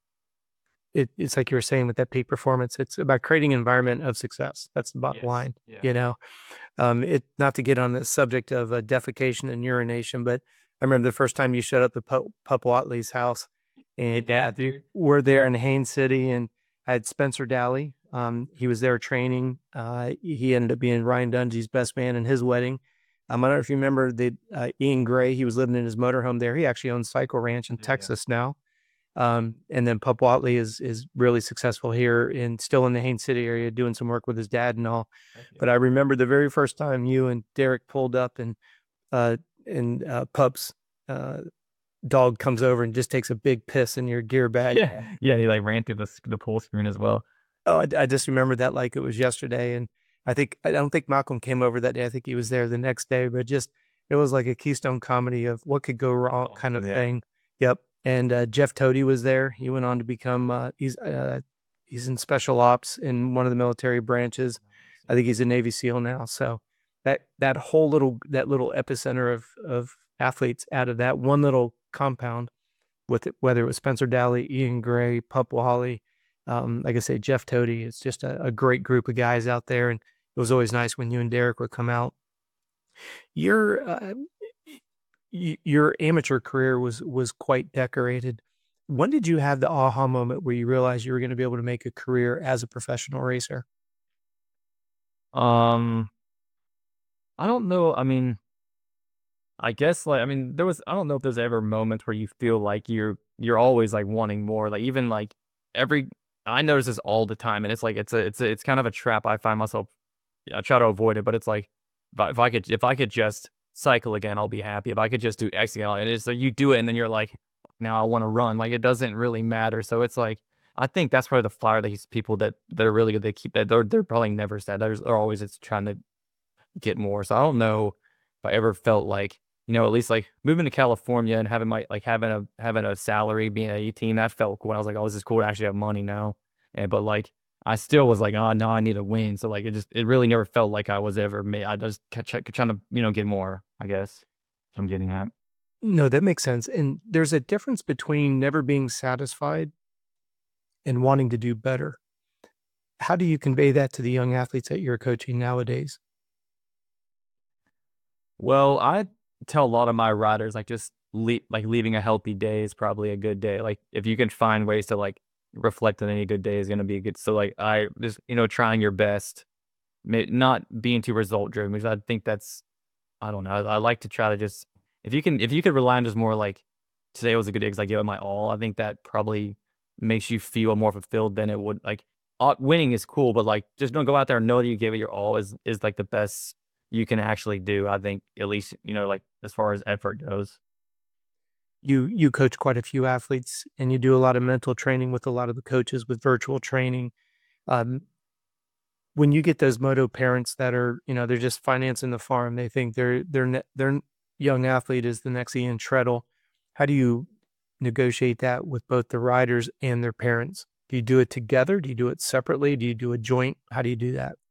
It it's like you were saying with that peak performance, it's about creating an environment of success. That's the bottom Yes. line, Yeah. you know? Um, it not to get on the subject of, uh, defecation and urination, but I remember the first time you showed up at Pup Pup Watley's house, and Yeah, dude. we're there in Haines City, and I had Spencer Daly. Um, he was there training. Uh, he ended up being Ryan Dungey's best man in his wedding. Um, I don't know if you remember the uh, Ian Gray. He was living in his motorhome there. He actually owns Cycle Ranch in Yeah, yeah. Texas now. Um, and then Pup Watley is is really successful here and still in the Haines City area doing some work with his dad and all. But I remember the very first time you and Derek pulled up and uh and uh Pup's uh dog comes over and just takes a big piss in your gear bag. Yeah, yeah. He like ran through the s- the pool screen as well. Oh, I, I just remember that like it was yesterday. And I think I don't think Malcolm came over that day. I think he was there the next day, but just it was like a Keystone comedy of what could go wrong kind of Yeah. thing. Yep. And uh, Jeff Tody was there. He went on to become uh, he's uh, he's in special ops in one of the military branches. I think he's a Navy SEAL now. So that that whole little that little epicenter of of athletes out of that one little compound with it, whether it was Spencer Daly, Ian Gray, Pup Wally, um, like I say, Jeff Tody. It's just a, a great group of guys out there, and it was always nice when you and Derek would come out. Your uh, y- your amateur career was was quite decorated. When did you have the aha moment where you realized you were going to be able to make a career as a professional racer? Um, I don't know. I mean, I guess like I mean, there was I don't know if there's ever moments where you feel like you're you're always like wanting more. Like even like every I notice this all the time, and it's like it's a it's a, it's kind of a trap I find myself. I try to avoid it, but it's like if I, if I could if I could just cycle again, I'll be happy. If I could just do X again, and it's so you do it, and then you're like, now I want to run. Like it doesn't really matter. So it's like I think that's probably the fire that these people that that are really good. They keep that they're they're probably never sad. They're, they're always it's trying to get more. So I don't know if I ever felt like you know, at least like moving to California and having my like having a having a salary, being at eighteen, that felt cool. I was like, oh, this is cool to actually have money now. And but like I still was like, oh no, I need to win. So like it just it really never felt like I was ever made. I just kept kept trying to, you know, get more, I guess. I'm getting at. No, that makes sense. And there's a difference between never being satisfied and wanting to do better. How do you convey that to the young athletes that you're coaching nowadays? Well, I tell a lot of my riders like just le- like leaving a healthy day is probably a good day. Like if you can find ways to like reflect on any good day is going to be good. So like I just, you know, trying your best, may- not being too result driven, because I think that's, I don't know. I, I like to try to just, if you can, if you could rely on just more like today was a good day because I gave it my all. I think that probably makes you feel more fulfilled than it would like. Uh, winning is cool, but like just don't go out there and know that you gave it your all is is like the best you can actually do. I think at least you know like as far as effort goes. You you coach quite a few athletes, and you do a lot of mental training with a lot of the coaches with virtual training. Um, when you get those moto parents that are, you know, they're just financing the farm, they think their their ne- their young athlete is the next Ian Treadle. How do you negotiate that with both the riders and their parents? Do you do it together? Do you do it separately? Do you do a joint? How do you do that?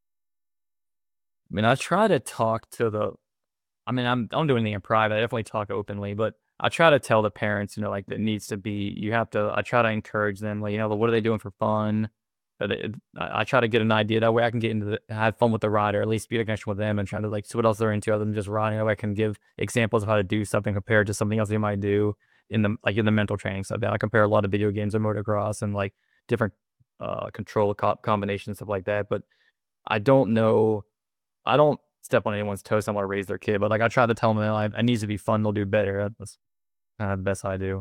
I mean, I try to talk to the. I mean, I'm I don't do anything in private. I definitely talk openly, but I try to tell the parents, you know, like that needs to be. You have to. I try to encourage them, like you know, what are they doing for fun? But it, I I try to get an idea that way I can get into the, have fun with the rider, at least be a connection with them, and try to like see what else they're into other than just riding. That way I can give examples of how to do something compared to something else they might do in the like in the mental training stuff. I compare a lot of video games and motocross and like different uh control co- combinations stuff like that. But I don't know. I don't step on anyone's toes. I want to raise their kid, but like I try to tell them that it needs to be fun. They'll do better. That's kind of the best I do.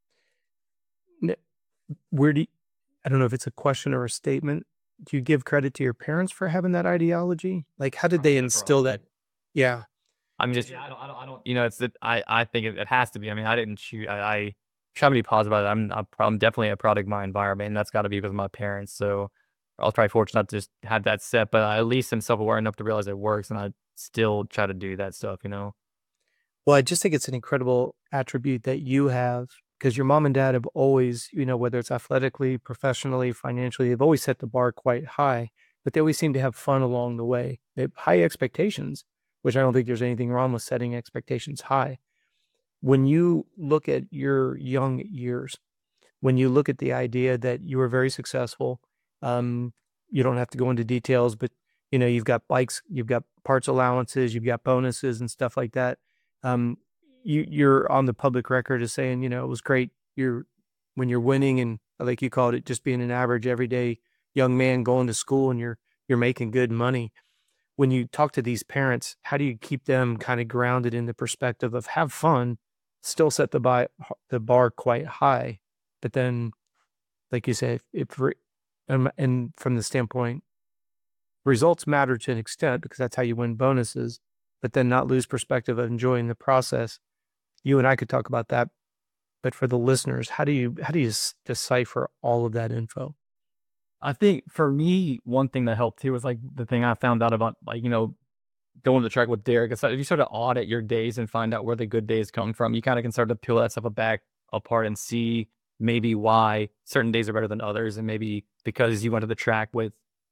N- Where do you, I don't know if it's a question or a statement. Do you give credit to your parents for having that ideology? Like, how did they instill that? Yeah. I mean, just I don't, I don't, I don't. You know, it's that I, I think it, it has to be. I mean, I didn't choose. I, I try to be positive about it. I'm, I'm, I'm definitely a product of my environment, and that's got to be with my parents. So I was probably fortunate to just have that set, but I at least am self aware enough to realize it works, and I still try to do that stuff. You know. Well, I just think it's an incredible attribute that you have because your mom and dad have always, you know, whether it's athletically, professionally, financially, they've always set the bar quite high, but they always seem to have fun along the way. They have high expectations, which I don't think there's anything wrong with setting expectations high. When you look at your young years, when you look at the idea that you were very successful, um, you don't have to go into details, but you know, you've got bikes, you've got parts allowances, you've got bonuses and stuff like that. Um, you you're on the public record as saying, you know, it was great. You're when you're winning and like you called it, just being an average everyday young man going to school and you're you're making good money. When you talk to these parents, how do you keep them kind of grounded in the perspective of have fun, still set the bar the bar quite high, but then like you say, if, if re- um, and from the standpoint, results matter to an extent because that's how you win bonuses, but then not lose perspective of enjoying the process. You and I could talk about that, but for the listeners, how do you how do you s- decipher all of that info? I think for me, one thing that helped too was like the thing I found out about, like, you know, going to the track with Derek. It's like if you sort of audit your days and find out where the good days come from, you kind of can start to peel that stuff back apart and see maybe why certain days are better than others. And maybe because you went to the track with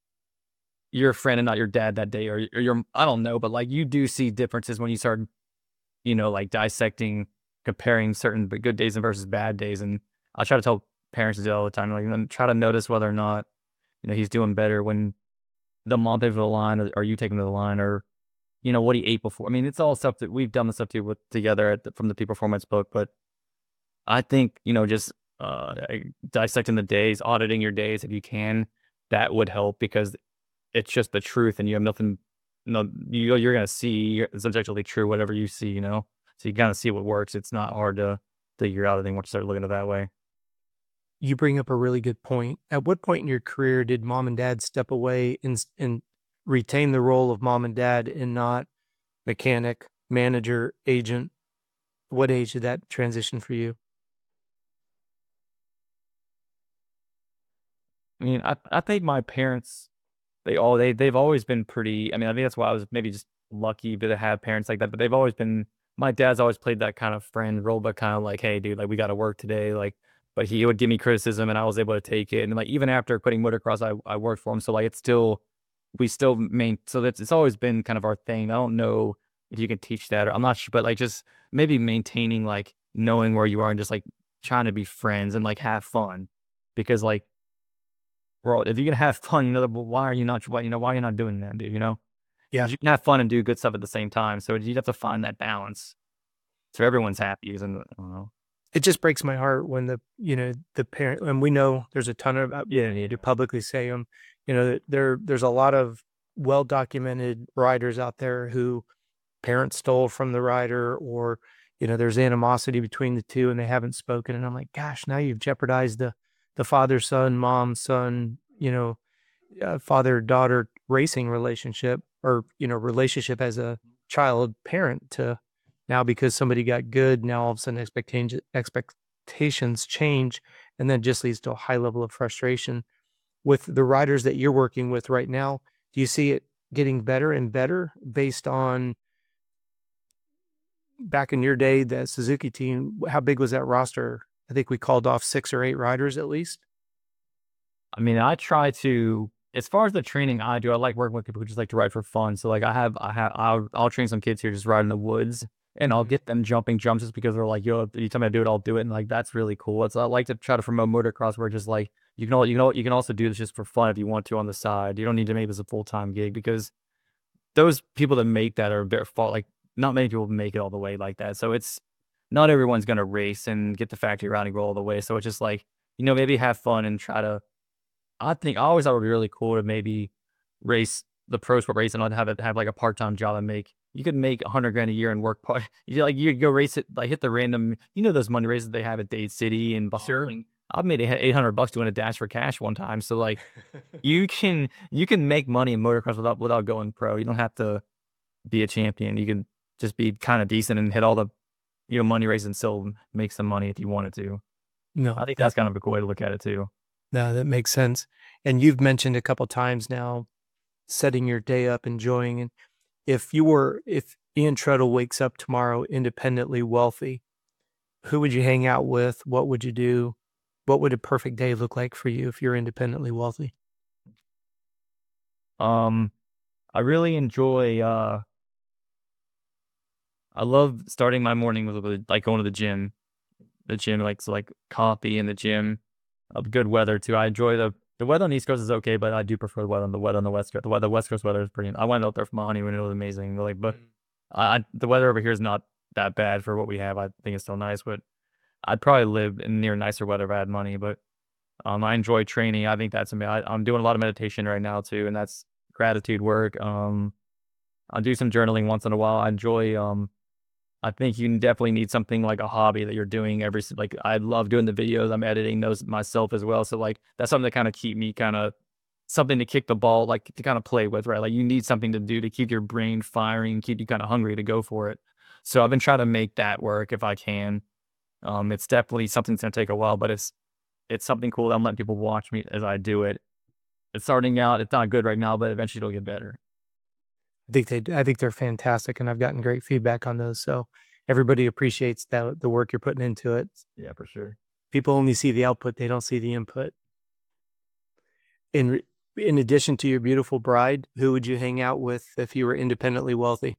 your friend and not your dad that day, or, or your, I don't know, but like you do see differences when you start, you know, like dissecting, comparing certain good days and versus bad days. And I try to tell parents to do all the time, like, you know, try to notice whether or not, you know, he's doing better when the month over the line, or, or you take him to the line, or you know what he ate before. I mean, it's all stuff that we've done the stuff too with together at the, from the Peak Performance book. But I think you know just uh, dissecting the days, auditing your days if you can, that would help because it's just the truth, and you have nothing. No, you you're gonna see it's objectively true whatever you see. You know, so you kind of see what works. It's not hard to figure out. I think once you start looking at it that way. You bring up a really good point. At what point in your career did mom and dad step away and s- and retain the role of mom and dad and not mechanic, manager, agent? What age did that transition for you? I mean, I I think my parents they all they they've always been pretty. I mean, I think that's why I was maybe just lucky to have parents like that. But they've always been my dad's always played that kind of friend role, but kind of like, hey, dude, like we got to work today, like. But he would give me criticism, and I was able to take it. And like even after quitting motocross, I I worked for him, so like it's still we still main. So that's it's always been kind of our thing. I don't know if you can teach that, or I'm not sure, but like just maybe maintaining like knowing where you are and just like trying to be friends and like have fun, because like bro, if you can have fun, you know, well, why are you not? Why you know why you're not doing that, dude? You know, Yeah. 'cause you can have fun and do good stuff at the same time. So you have to find that balance so everyone's happy. Isn't it? I don't know. It just breaks my heart when the, you know, the parent, and we know there's a ton of, uh, Yeah, you yeah, to publicly say them, you know, that there, there's a lot of well-documented riders out there who parents stole from the rider, or, you know, there's animosity between the two and they haven't spoken. And I'm like, gosh, now you've jeopardized the, the father, son, mom, son, you know, uh, father, daughter racing relationship, or, you know, relationship as a child parent, to now because somebody got good, now all of a sudden expectations expectations change, and then just leads to a high level of frustration. With the riders that you're working with right now, do you see it getting better and better based on back in your day, that Suzuki team? How big was that roster? I think we called off six or eight riders at least. I mean, I try to, as far as the training I do, I like working with people who just like to ride for fun. So like I have, I have, I'll, I'll train some kids here just ride in the woods, and I'll Mhm. get them jumping jumps just because they're like, yo, you tell me to do it, I'll do it. And like, that's really cool. It's, I like to try to promote motocross where just like, you can all, you know, you can also do this just for fun if you want to on the side. You don't need to make this a full-time gig, because those people that make that are very fault. Like not many people make it all the way like that. So it's not everyone's going to race and get the factory routing roll all the way. So it's just like, you know, maybe have fun and try to, I think I always thought it would be really cool to maybe race the pro sport race and not have it have like a part time job and make you could make a hundred grand a year and work part. You like you go race it, like hit the random, you know, those money races they have at Dade City and Bowling. I've made eight hundred bucks doing a dash for cash one time. So like you can you can make money in motocross without without going pro. You don't have to be a champion. You can just be kind of decent and hit all the you know money races and still make some money if you wanted to. No, I think that, that's kind of a cool way to look at it too. no, that makes sense. And you've mentioned a couple times now, setting your day up, enjoying. And if you were, if Ian Treadle wakes up tomorrow independently wealthy, who would you hang out with? What would you do? What would a perfect day look like for you if you're independently wealthy? Um, I really enjoy. Uh, I love starting my morning with, with like going to the gym. The gym, like so, like coffee in the gym, of good weather too. I enjoy the the weather on the East Coast is okay, but I do prefer the weather on the weather on the West Coast. The weather, the West Coast weather is pretty. I went out there for my honeymoon; it was amazing. Like, but I, I the weather over here is not that bad for what we have. I think it's still nice, but I'd probably live in near nicer weather if I had money. But um, I enjoy training. I think that's I, I'm doing a lot of meditation right now too, and that's gratitude work. Um, I do some journaling once in a while. I enjoy um I think you definitely need something like a hobby that you're doing every s like, I love doing the videos, I'm editing those myself as well, so, like, that's something that kinda keep me kinda something to kick the ball, like, to kinda play with, right? Like, you need something to do to keep your brain firing, keep you kinda hungry to go for it. So, I've been trying to make that work if I can. Um, it's definitely something that's gonna take a while, but it's it's something cool that I'm letting people watch me as I do it. It's starting out, it's not good right now, but eventually it'll get better. I think they, I think they're fantastic, and I've gotten great feedback on those. So everybody appreciates the the work you're putting into it. Yeah, for sure. People only see the output; they don't see the input. In re- in addition to your beautiful bride, who would you hang out with if you were independently wealthy?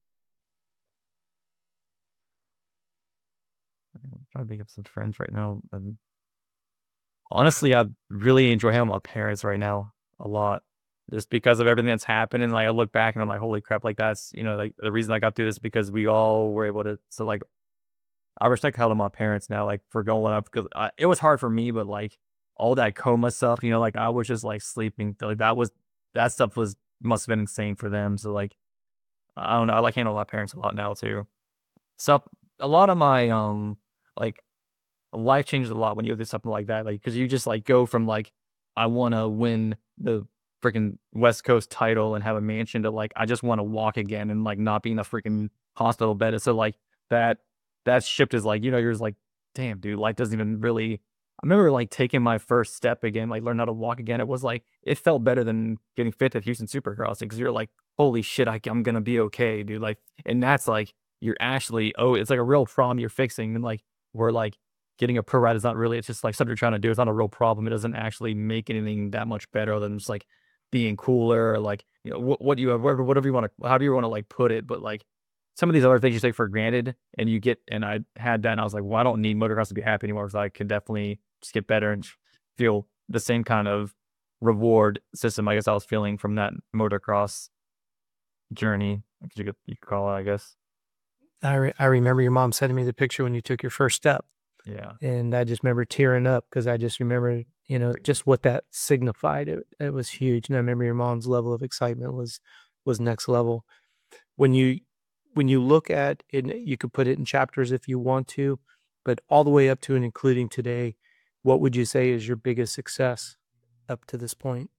I'm trying to think of some friends right now, and honestly, I really enjoy hanging with my parents right now a lot, just because of everything that's happened. And like I look back and I'm like, holy crap! Like that's you know like the reason I got through this is because we all were able to. So like I respect how my parents now like for going up because I, it was hard for me, but like all that coma stuff, you know, like I was just like sleeping. Like that was that stuff was must have been insane for them. So like I don't know. I like handle my parents a lot now too. So a lot of my um like life changes a lot when you do something like that, like, because you just, like, go from, like, "I wanna win the freaking West Coast title and have a mansion," to, like, "I just wanna walk again and, like, not be in a freaking hospital bed." So, like, that that shift is, like, you know, you're just like, "Damn, dude, life doesn't even really." I remember, like, taking my first step again, like, learn how to walk again. It was, like it felt better than getting fit at Houston Supercross because you're like, "Holy shit, I I'm gonna be okay, dude," like and that's, like you're actually, oh, it's like a real problem you're fixing. And like, we're like getting a pro ride is not really, it's just like something you're trying to do. It's not a real problem. It doesn't actually make anything that much better than just like being cooler or like, you know, what, what you have, whatever, whatever you want to, how do you want to like put it? But like some of these other things you take for granted and you get, and I had that and I was like, well, I don't need motocross to be happy anymore. So I can definitely just get better and feel the same kind of reward system I guess I was feeling from that motocross journey. You could, you could call it, I guess. I, re- I remember your mom sending me the picture when you took your first step. Yeah. And I just remember tearing up because I just remember, you know, just what that signified. It, it was huge. And I remember your mom's level of excitement was was next level. When you when you look at it, you could put it in chapters if you want to, but all the way up to and including today, what would you say is your biggest success up to this point?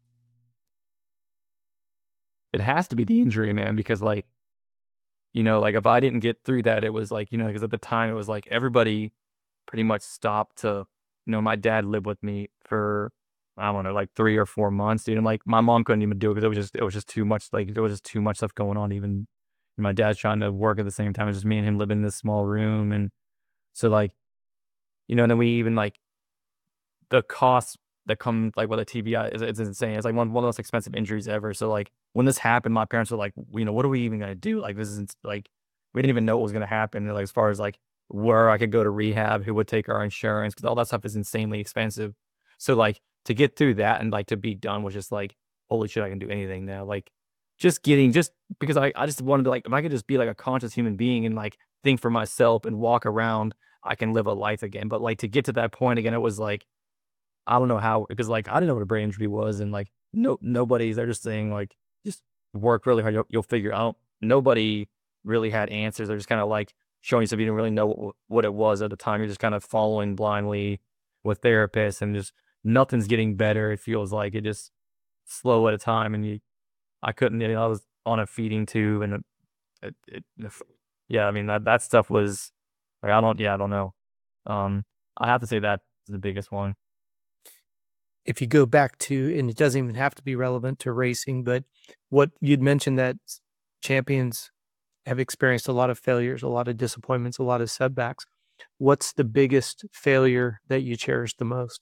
It has to be the injury, man, because like, you know, like if I didn't get through that, it was like, you know, because at the time it was like everybody pretty much stopped to, you know, my dad lived with me for, I don't know, like three or four months, dude. And like my mom couldn't even do it because it was just, it was just too much. Like there was just too much stuff going on. Even my dad's trying to work at the same time. It's just me and him living in this small room. And so like, you know, and then we even like the costs that come like with a T B I is it's insane. It's like one, one of the most expensive injuries ever. So like when this happened, my parents were like, you know, what are we even going to do? Like, this isn't like, we didn't even know what was going to happen. Like, as far as like where I could go to rehab, who would take our insurance, because all that stuff is insanely expensive. So like to get through that and like to be done was just like, holy shit, I can do anything now. Like just getting, just because I, I just wanted to like, if I could just be like a conscious human being and like think for myself and walk around, I can live a life again. But like to get to that point again, it was like, I don't know how, because like I didn't know what a brain injury was, and like no nobody's, they're just saying like just work really hard, you'll, you'll figure out. Nobody really had answers. They're just kind of like showing you stuff you didn't really know what, what it was at the time. You're just kind of following blindly with therapists, and just nothing's getting better. It feels like it just slow at a time, and you, I couldn't. You know, I was on a feeding tube, and it, it, it, yeah, I mean that that stuff was like I don't, yeah, I don't know. Um, I have to say that's the biggest one. If you go back to, and it doesn't even have to be relevant to racing, but what you'd mentioned that champions have experienced a lot of failures, a lot of disappointments, a lot of setbacks. What's the biggest failure that you cherish the most?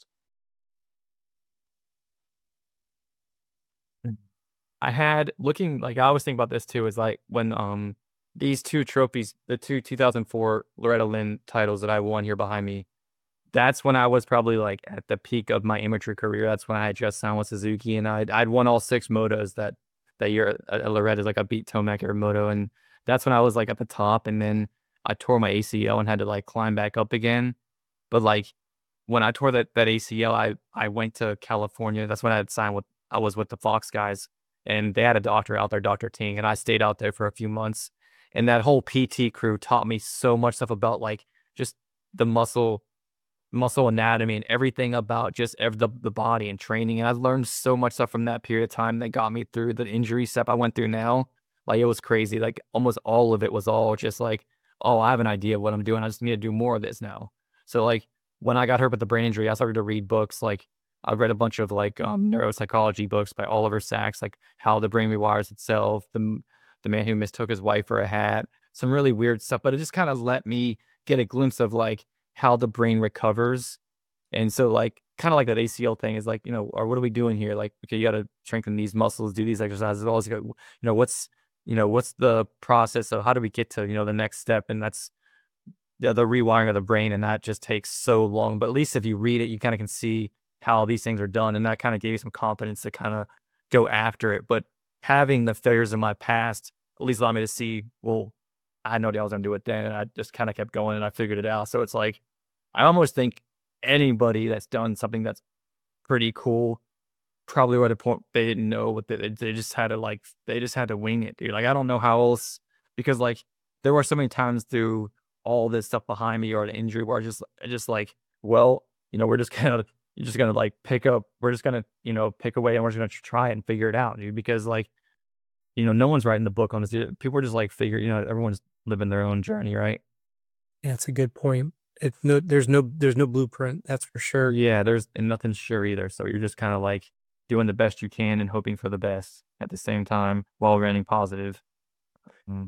I had looking like I always think about this too, is like when um these two trophies, the two two thousand four Loretta Lynn titles that I won here behind me, that's when I was probably like at the peak of my amateur career. That's when I had just signed with Suzuki, and I'd I'd won all six motos that that year at Loretta's. Like I beat Tomac every moto, and that's when I was like at the top. And then I tore my A C L and had to like climb back up again. But like when I tore that that A C L, I I went to California. That's when I had signed with I was with the Fox guys, and they had a doctor out there, Doctor Ting, and I stayed out there for a few months. And that whole P T crew taught me so much stuff about like just the muscle muscle anatomy and everything about just ev- the, the body and training. And I learned so much stuff from that period of time that got me through the injury step I went through now. Like it was crazy. Like almost all of it was all just like, oh, I have an idea of what I'm doing. I just need to do more of this now. So like when I got hurt with the brain injury, I started to read books. Like I read a bunch of like um, neuropsychology books by Oliver Sacks, like how the brain rewires itself, the, the man who mistook his wife for a hat, some really weird stuff. But it just kind of let me get a glimpse of like how the brain recovers. And so like kind of like that A C L thing is like, you know, or what are we doing here? Like, okay, you got to strengthen these muscles, do these exercises. Also, you know, what's, you know, what's the process of how do we get to, you know, the next step? And that's the, the rewiring of the brain. And that just takes so long. But at least if you read it, you kind of can see how these things are done. And that kind of gave you some confidence to kind of go after it. But having the failures in my past at least allowed me to see, well, I had no idea I was going to do it then. And I just kind of kept going and I figured it out. So it's like, I almost think anybody that's done something that's pretty cool probably were at a point they didn't know what they, they just had to like, they just had to wing it, dude. Like, I don't know how else, because like there were so many times through all this stuff behind me or an injury where I just, I just like, well, you know, we're just kind of, you're just going to like pick up, we're just going to, you know, pick away and we're just going to try it and figure it out, dude. Because like, you know, no one's writing the book on this. People are just like figure, you know, everyone's living their own journey, right? Yeah, that's a good point. It's no, there's no, there's no blueprint. That's for sure. Yeah, there's and nothing's sure either. So you're just kind of like doing the best you can and hoping for the best at the same time while remaining positive. Mm.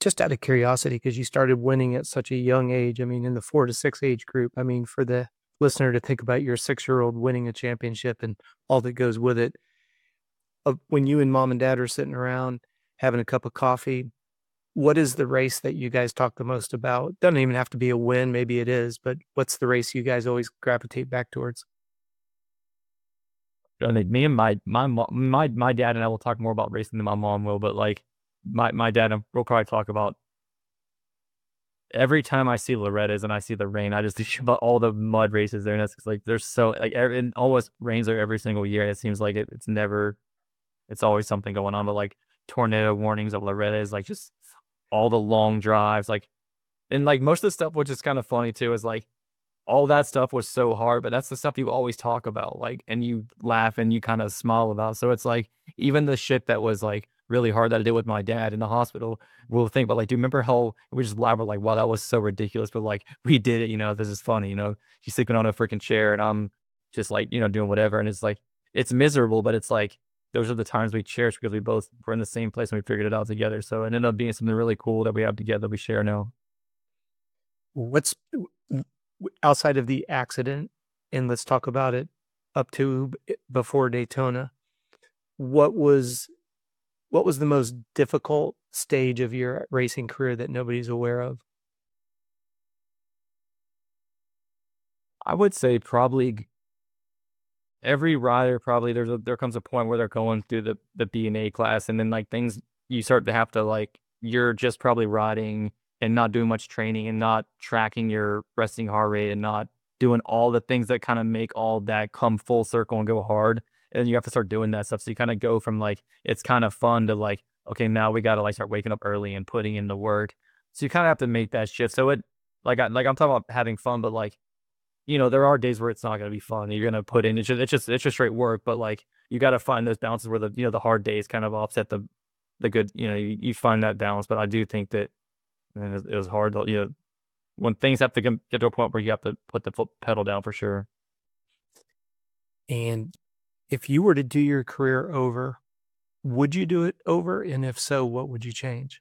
just out of curiosity, because you started winning at such a young age. I mean, in the four to six age group. I mean, for the listener to think about your six-year-old winning a championship and all that goes with it. Uh, when you and mom and dad are sitting around having a cup of coffee, what is the race that you guys talk the most about? Doesn't even have to be a win. Maybe it is, but what's the race you guys always gravitate back towards? I mean, me and my my mo- my my dad and I will talk more about racing than my mom will, but like my my dad and we'll probably talk about every time I see Loretta's and I see the rain, I just think about all the mud races there, and it's like there's so like every, it almost rains there every single year. And it seems like it, it's never, it's always something going on. But like tornado warnings of Loretta's, like just all the long drives, like and like most of the stuff, which is kind of funny too, is like all that stuff was so hard, but that's the stuff you always talk about, like, and you laugh and you kind of smile about. So it's like even the shit that was like really hard that I did with my dad in the hospital, we'll think about like, do you remember how we just laugh about like, wow, that was so ridiculous, but like we did it, you know, this is funny, you know, she's sleeping on a freaking chair and I'm just like, you know, doing whatever. And it's like, it's miserable, but it's like, those are the times we cherish because we both were in the same place and we figured it out together. So it ended up being something really cool that we have together that we share now. What's w- w- outside of the accident, and let's talk about it up to b- before Daytona. What was what was the most difficult stage of your racing career that nobody's aware of? I would say probably g- every rider probably there's a there comes a point where they're going through the the B and A class and then like things you start to have to like you're just probably riding and not doing much training and not tracking your resting heart rate and not doing all the things that kind of make all that come full circle and go hard. And you have to start doing that stuff. So you kind of go from like it's kind of fun to like, okay, now we gotta like start waking up early and putting in the work. So you kind of have to make that shift. So it like I like I'm talking about having fun, but like you know, there are days where it's not gonna be fun. You're gonna put in it's just it's just it's just straight work, but like you gotta find those balances where the you know the hard days kind of offset the the good. You know, you, you find that balance. But I do think that man, it, was, it was hard. To, you know, when things have to get, get to a point where you have to put the foot pedal down for sure. And if you were to do your career over, would you do it over? And if so, what would you change?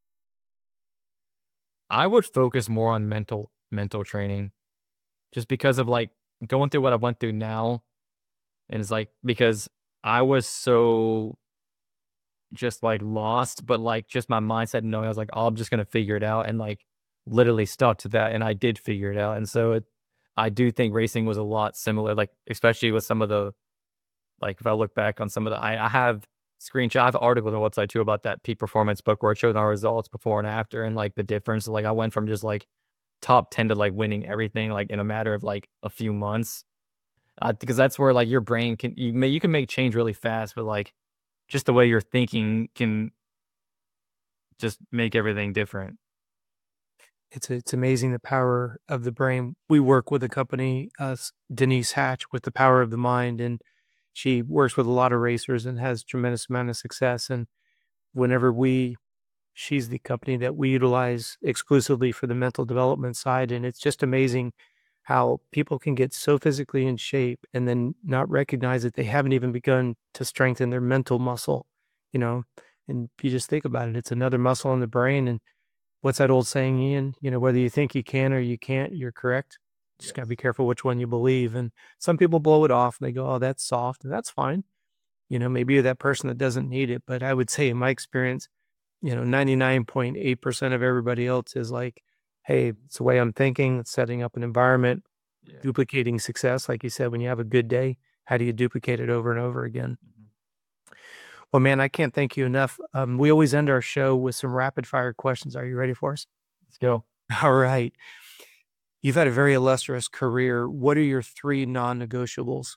I would focus more on mental mental training, just because of like going through what I went through now, and it's like because I was so just like lost, but like just my mindset knowing I was like, oh, I'm just gonna figure it out and like literally stuck to that and I did figure it out. And so it I do think racing was a lot similar, like especially with some of the like if I look back on some of the I, I have screenshot I have articles on the website too about that peak performance book where it shows our results before and after and like the difference. Like I went from just like top ten to like winning everything like in a matter of like a few months. Uh, because that's where like your brain can you may you can make change really fast, but like just the way you're thinking can just make everything different. It's it's amazing the power of the brain. We work with a company, uh, s- Denise Hatch, with the power of the mind, and she works with a lot of racers and has tremendous amount of success. And whenever we, she's the company that we utilize exclusively for the mental development side, and it's just amazing how people can get so physically in shape and then not recognize that they haven't even begun to strengthen their mental muscle, you know. And if you just think about it, it's another muscle in the brain, and what's that old saying, Ian? You know, whether you think you can or you can't, you're correct. Just gotta be careful which one you believe. And some people blow it off and they go, "Oh, that's soft," and that's fine. You know, maybe you're that person that doesn't need it. But I would say, in my experience, you know, ninety-nine point eight percent of everybody else is like, "Hey, it's the way I'm thinking. It's setting up an environment, Yeah. duplicating success." Like you said, when you have a good day, how do you duplicate it over and over again? Mhm. Well, man, I can't thank you enough. Um, we always end our show with some rapid fire questions. Are you ready for us? Let's go. All right. You've had a very illustrious career. What are your three non-negotiables?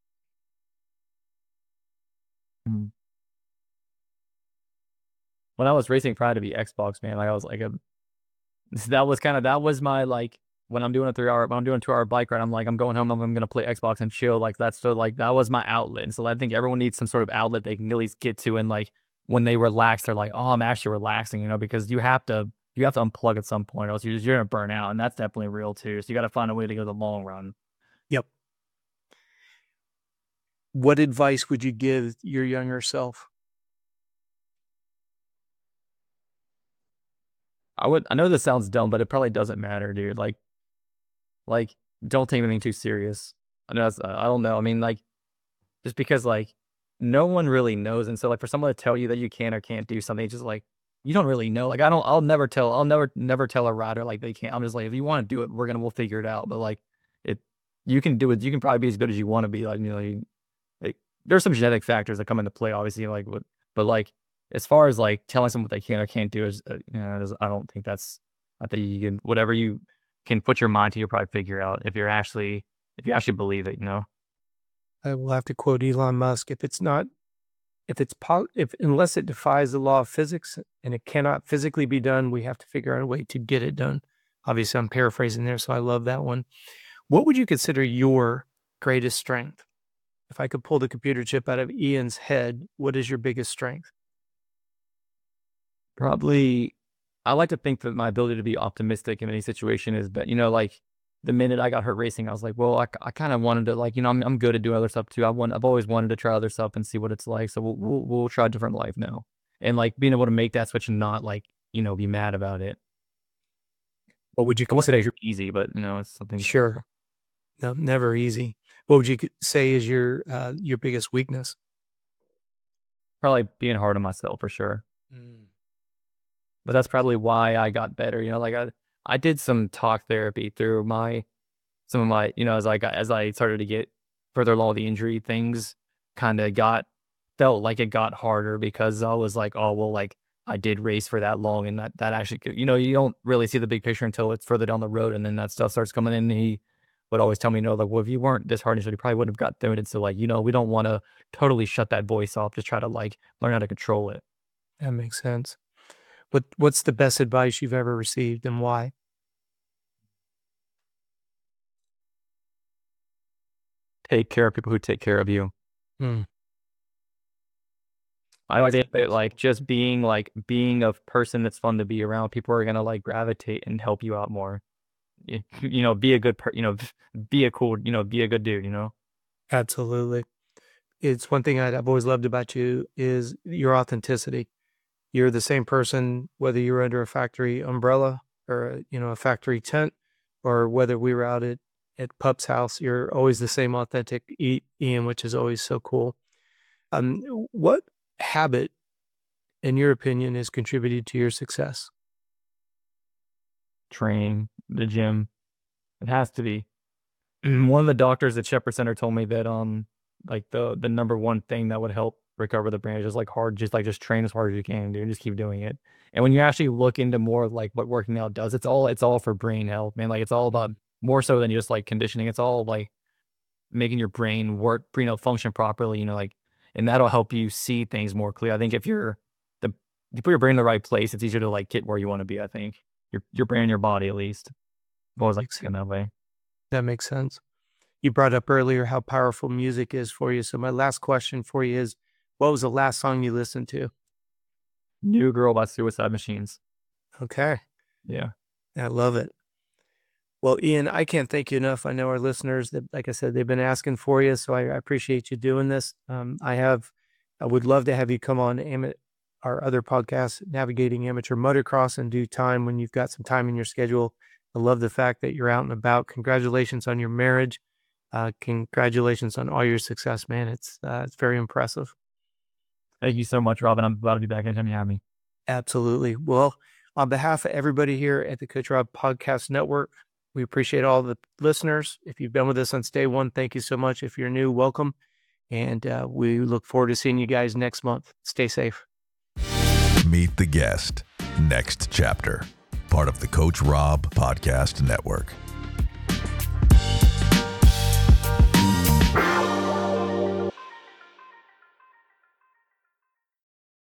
Mhm. When I was racing prior to be Xbox, man, like I was like a that was kind of that was my like when I'm doing a three hour when I'm doing a two hour bike ride, I'm like I'm going home, I'm, I'm gonna play Xbox and chill. Like that's so like that was my outlet. And so I think everyone needs some sort of outlet they can at least get to and like when they relax, they're like, oh, I'm actually relaxing, you know, because you have to you have to unplug at some point, or else you're just, you're gonna burn out, and that's definitely real too. So you got to find a way to go the long run. Yep. What advice would you give your younger self? I would, I know this sounds dumb, but it probably doesn't matter, dude. Like, like, don't take anything too serious. I know that's, I don't know. I mean, like, just because like no one really knows. And so like for someone to tell you that you can or can't do something, it's just like, you don't really know. Like, I don't, I'll never tell, I'll never, never tell a rider like they can't. I'm just like, if you want to do it, we're going to, we'll figure it out. But like it, you can do it. You can probably be as good as you want to be. Like, you know, you, like, there's some genetic factors that come into play, obviously, like, what, but like, as far as like telling someone what they can or can't do is, uh, you know, is, I don't think that's, I think you can, whatever you can put your mind to, you'll probably figure out if you're actually, if you actually believe it, you know? I will have to quote Elon Musk. If it's not, if it's, po- if unless it defies the law of physics and it cannot physically be done, we have to figure out a way to get it done. Obviously, I'm paraphrasing there, so I love that one. What would you consider your greatest strength? If I could pull the computer chip out of Ian's head, what is your biggest strength? Probably, I like to think that my ability to be optimistic in any situation is, but you know, like the minute I got hurt racing, I was like, well, I, I kind of wanted to, like, you know, I'm I'm good at doing other stuff too. I want, I've always wanted to try other stuff and see what it's like. So we'll we'll, we'll try a different life now, and like being able to make that switch and not like, you know, be mad about it. What would you I won't say consider? it's easy, but you know, it's something. Sure. No, never easy. What would you c- say is your uh, your biggest weakness? Probably being hard on myself for sure. But that's probably why I got better. You know, like I, I did some talk therapy through my, some of my, you know, as I got, as I started to get further along with the injury, things kind of got, felt like it got harder because I was like, oh, well, like I did race for that long and that, that actually, could- you know, you don't really see the big picture until it's further down the road. And then that stuff starts coming in. And he would always tell me, no, like, well, if you weren't this hard, you probably wouldn't have got through it. And so like, you know, we don't want to totally shut that voice off. Just try to like learn how to control it. That makes sense. What What's the best advice you've ever received and why? Take care of people who take care of you. Hmm. I like it, but like just being like being a person that's fun to be around. People are gonna like gravitate and help you out more. You, you know, be a good per, you know, be a cool, you know, be a good dude. You know, Absolutely. It's one thing I'd- I've always loved about you is your authenticity. You're the same person, whether you're under a factory umbrella or, you know, a factory tent, or whether we were out at, at Pup's house, you're always the same authentic I- Ian, which is always so cool. Um, what habit, in your opinion, has contributed to your success? train the gym. It has to be. One of the doctors at Shepherd Center told me that um like the the number one thing that would help recover the brain is just like hard, just like just train as hard as you can, dude. Just keep doing it. And when you actually look into more of like what working out does, it's all it's all for brain health, man. Like it's all about more so than just like conditioning. It's all like making your brain work, you know, function properly, you know, like, and that'll help you see things more clear. I think if you're the, if you put your brain in the right place, it's easier to like get where you want to be. I think your, your brain, your body, at least. I've always like seeing that way. That makes sense. You brought up earlier how powerful music is for you. So my last question for you is, what was the last song you listened to? New Girl by Suicide Machines. Okay. Yeah. I love it. Well, Ian, I can't thank you enough. I know our listeners that, like I said, they've been asking for you. So I, I appreciate you doing this. Um, I have, I would love to have you come on Am- our other podcast, Navigating Amateur Motocross, in due time when you've got some time in your schedule. I love the fact that you're out and about. Congratulations on your marriage. Uh, congratulations on all your success, man. It's, uh, it's very impressive. Thank you so much, Robin. I'm glad to be back anytime you have me. Absolutely. Well, on behalf of everybody here at the Coach Rob Podcast Network, we appreciate all the listeners. If you've been with us since day one, thank you so much. If you're new, welcome. And uh, we look forward to seeing you guys next month. Stay safe. Meet the Guest. Next chapter. Part of the Coach Rob Podcast Network.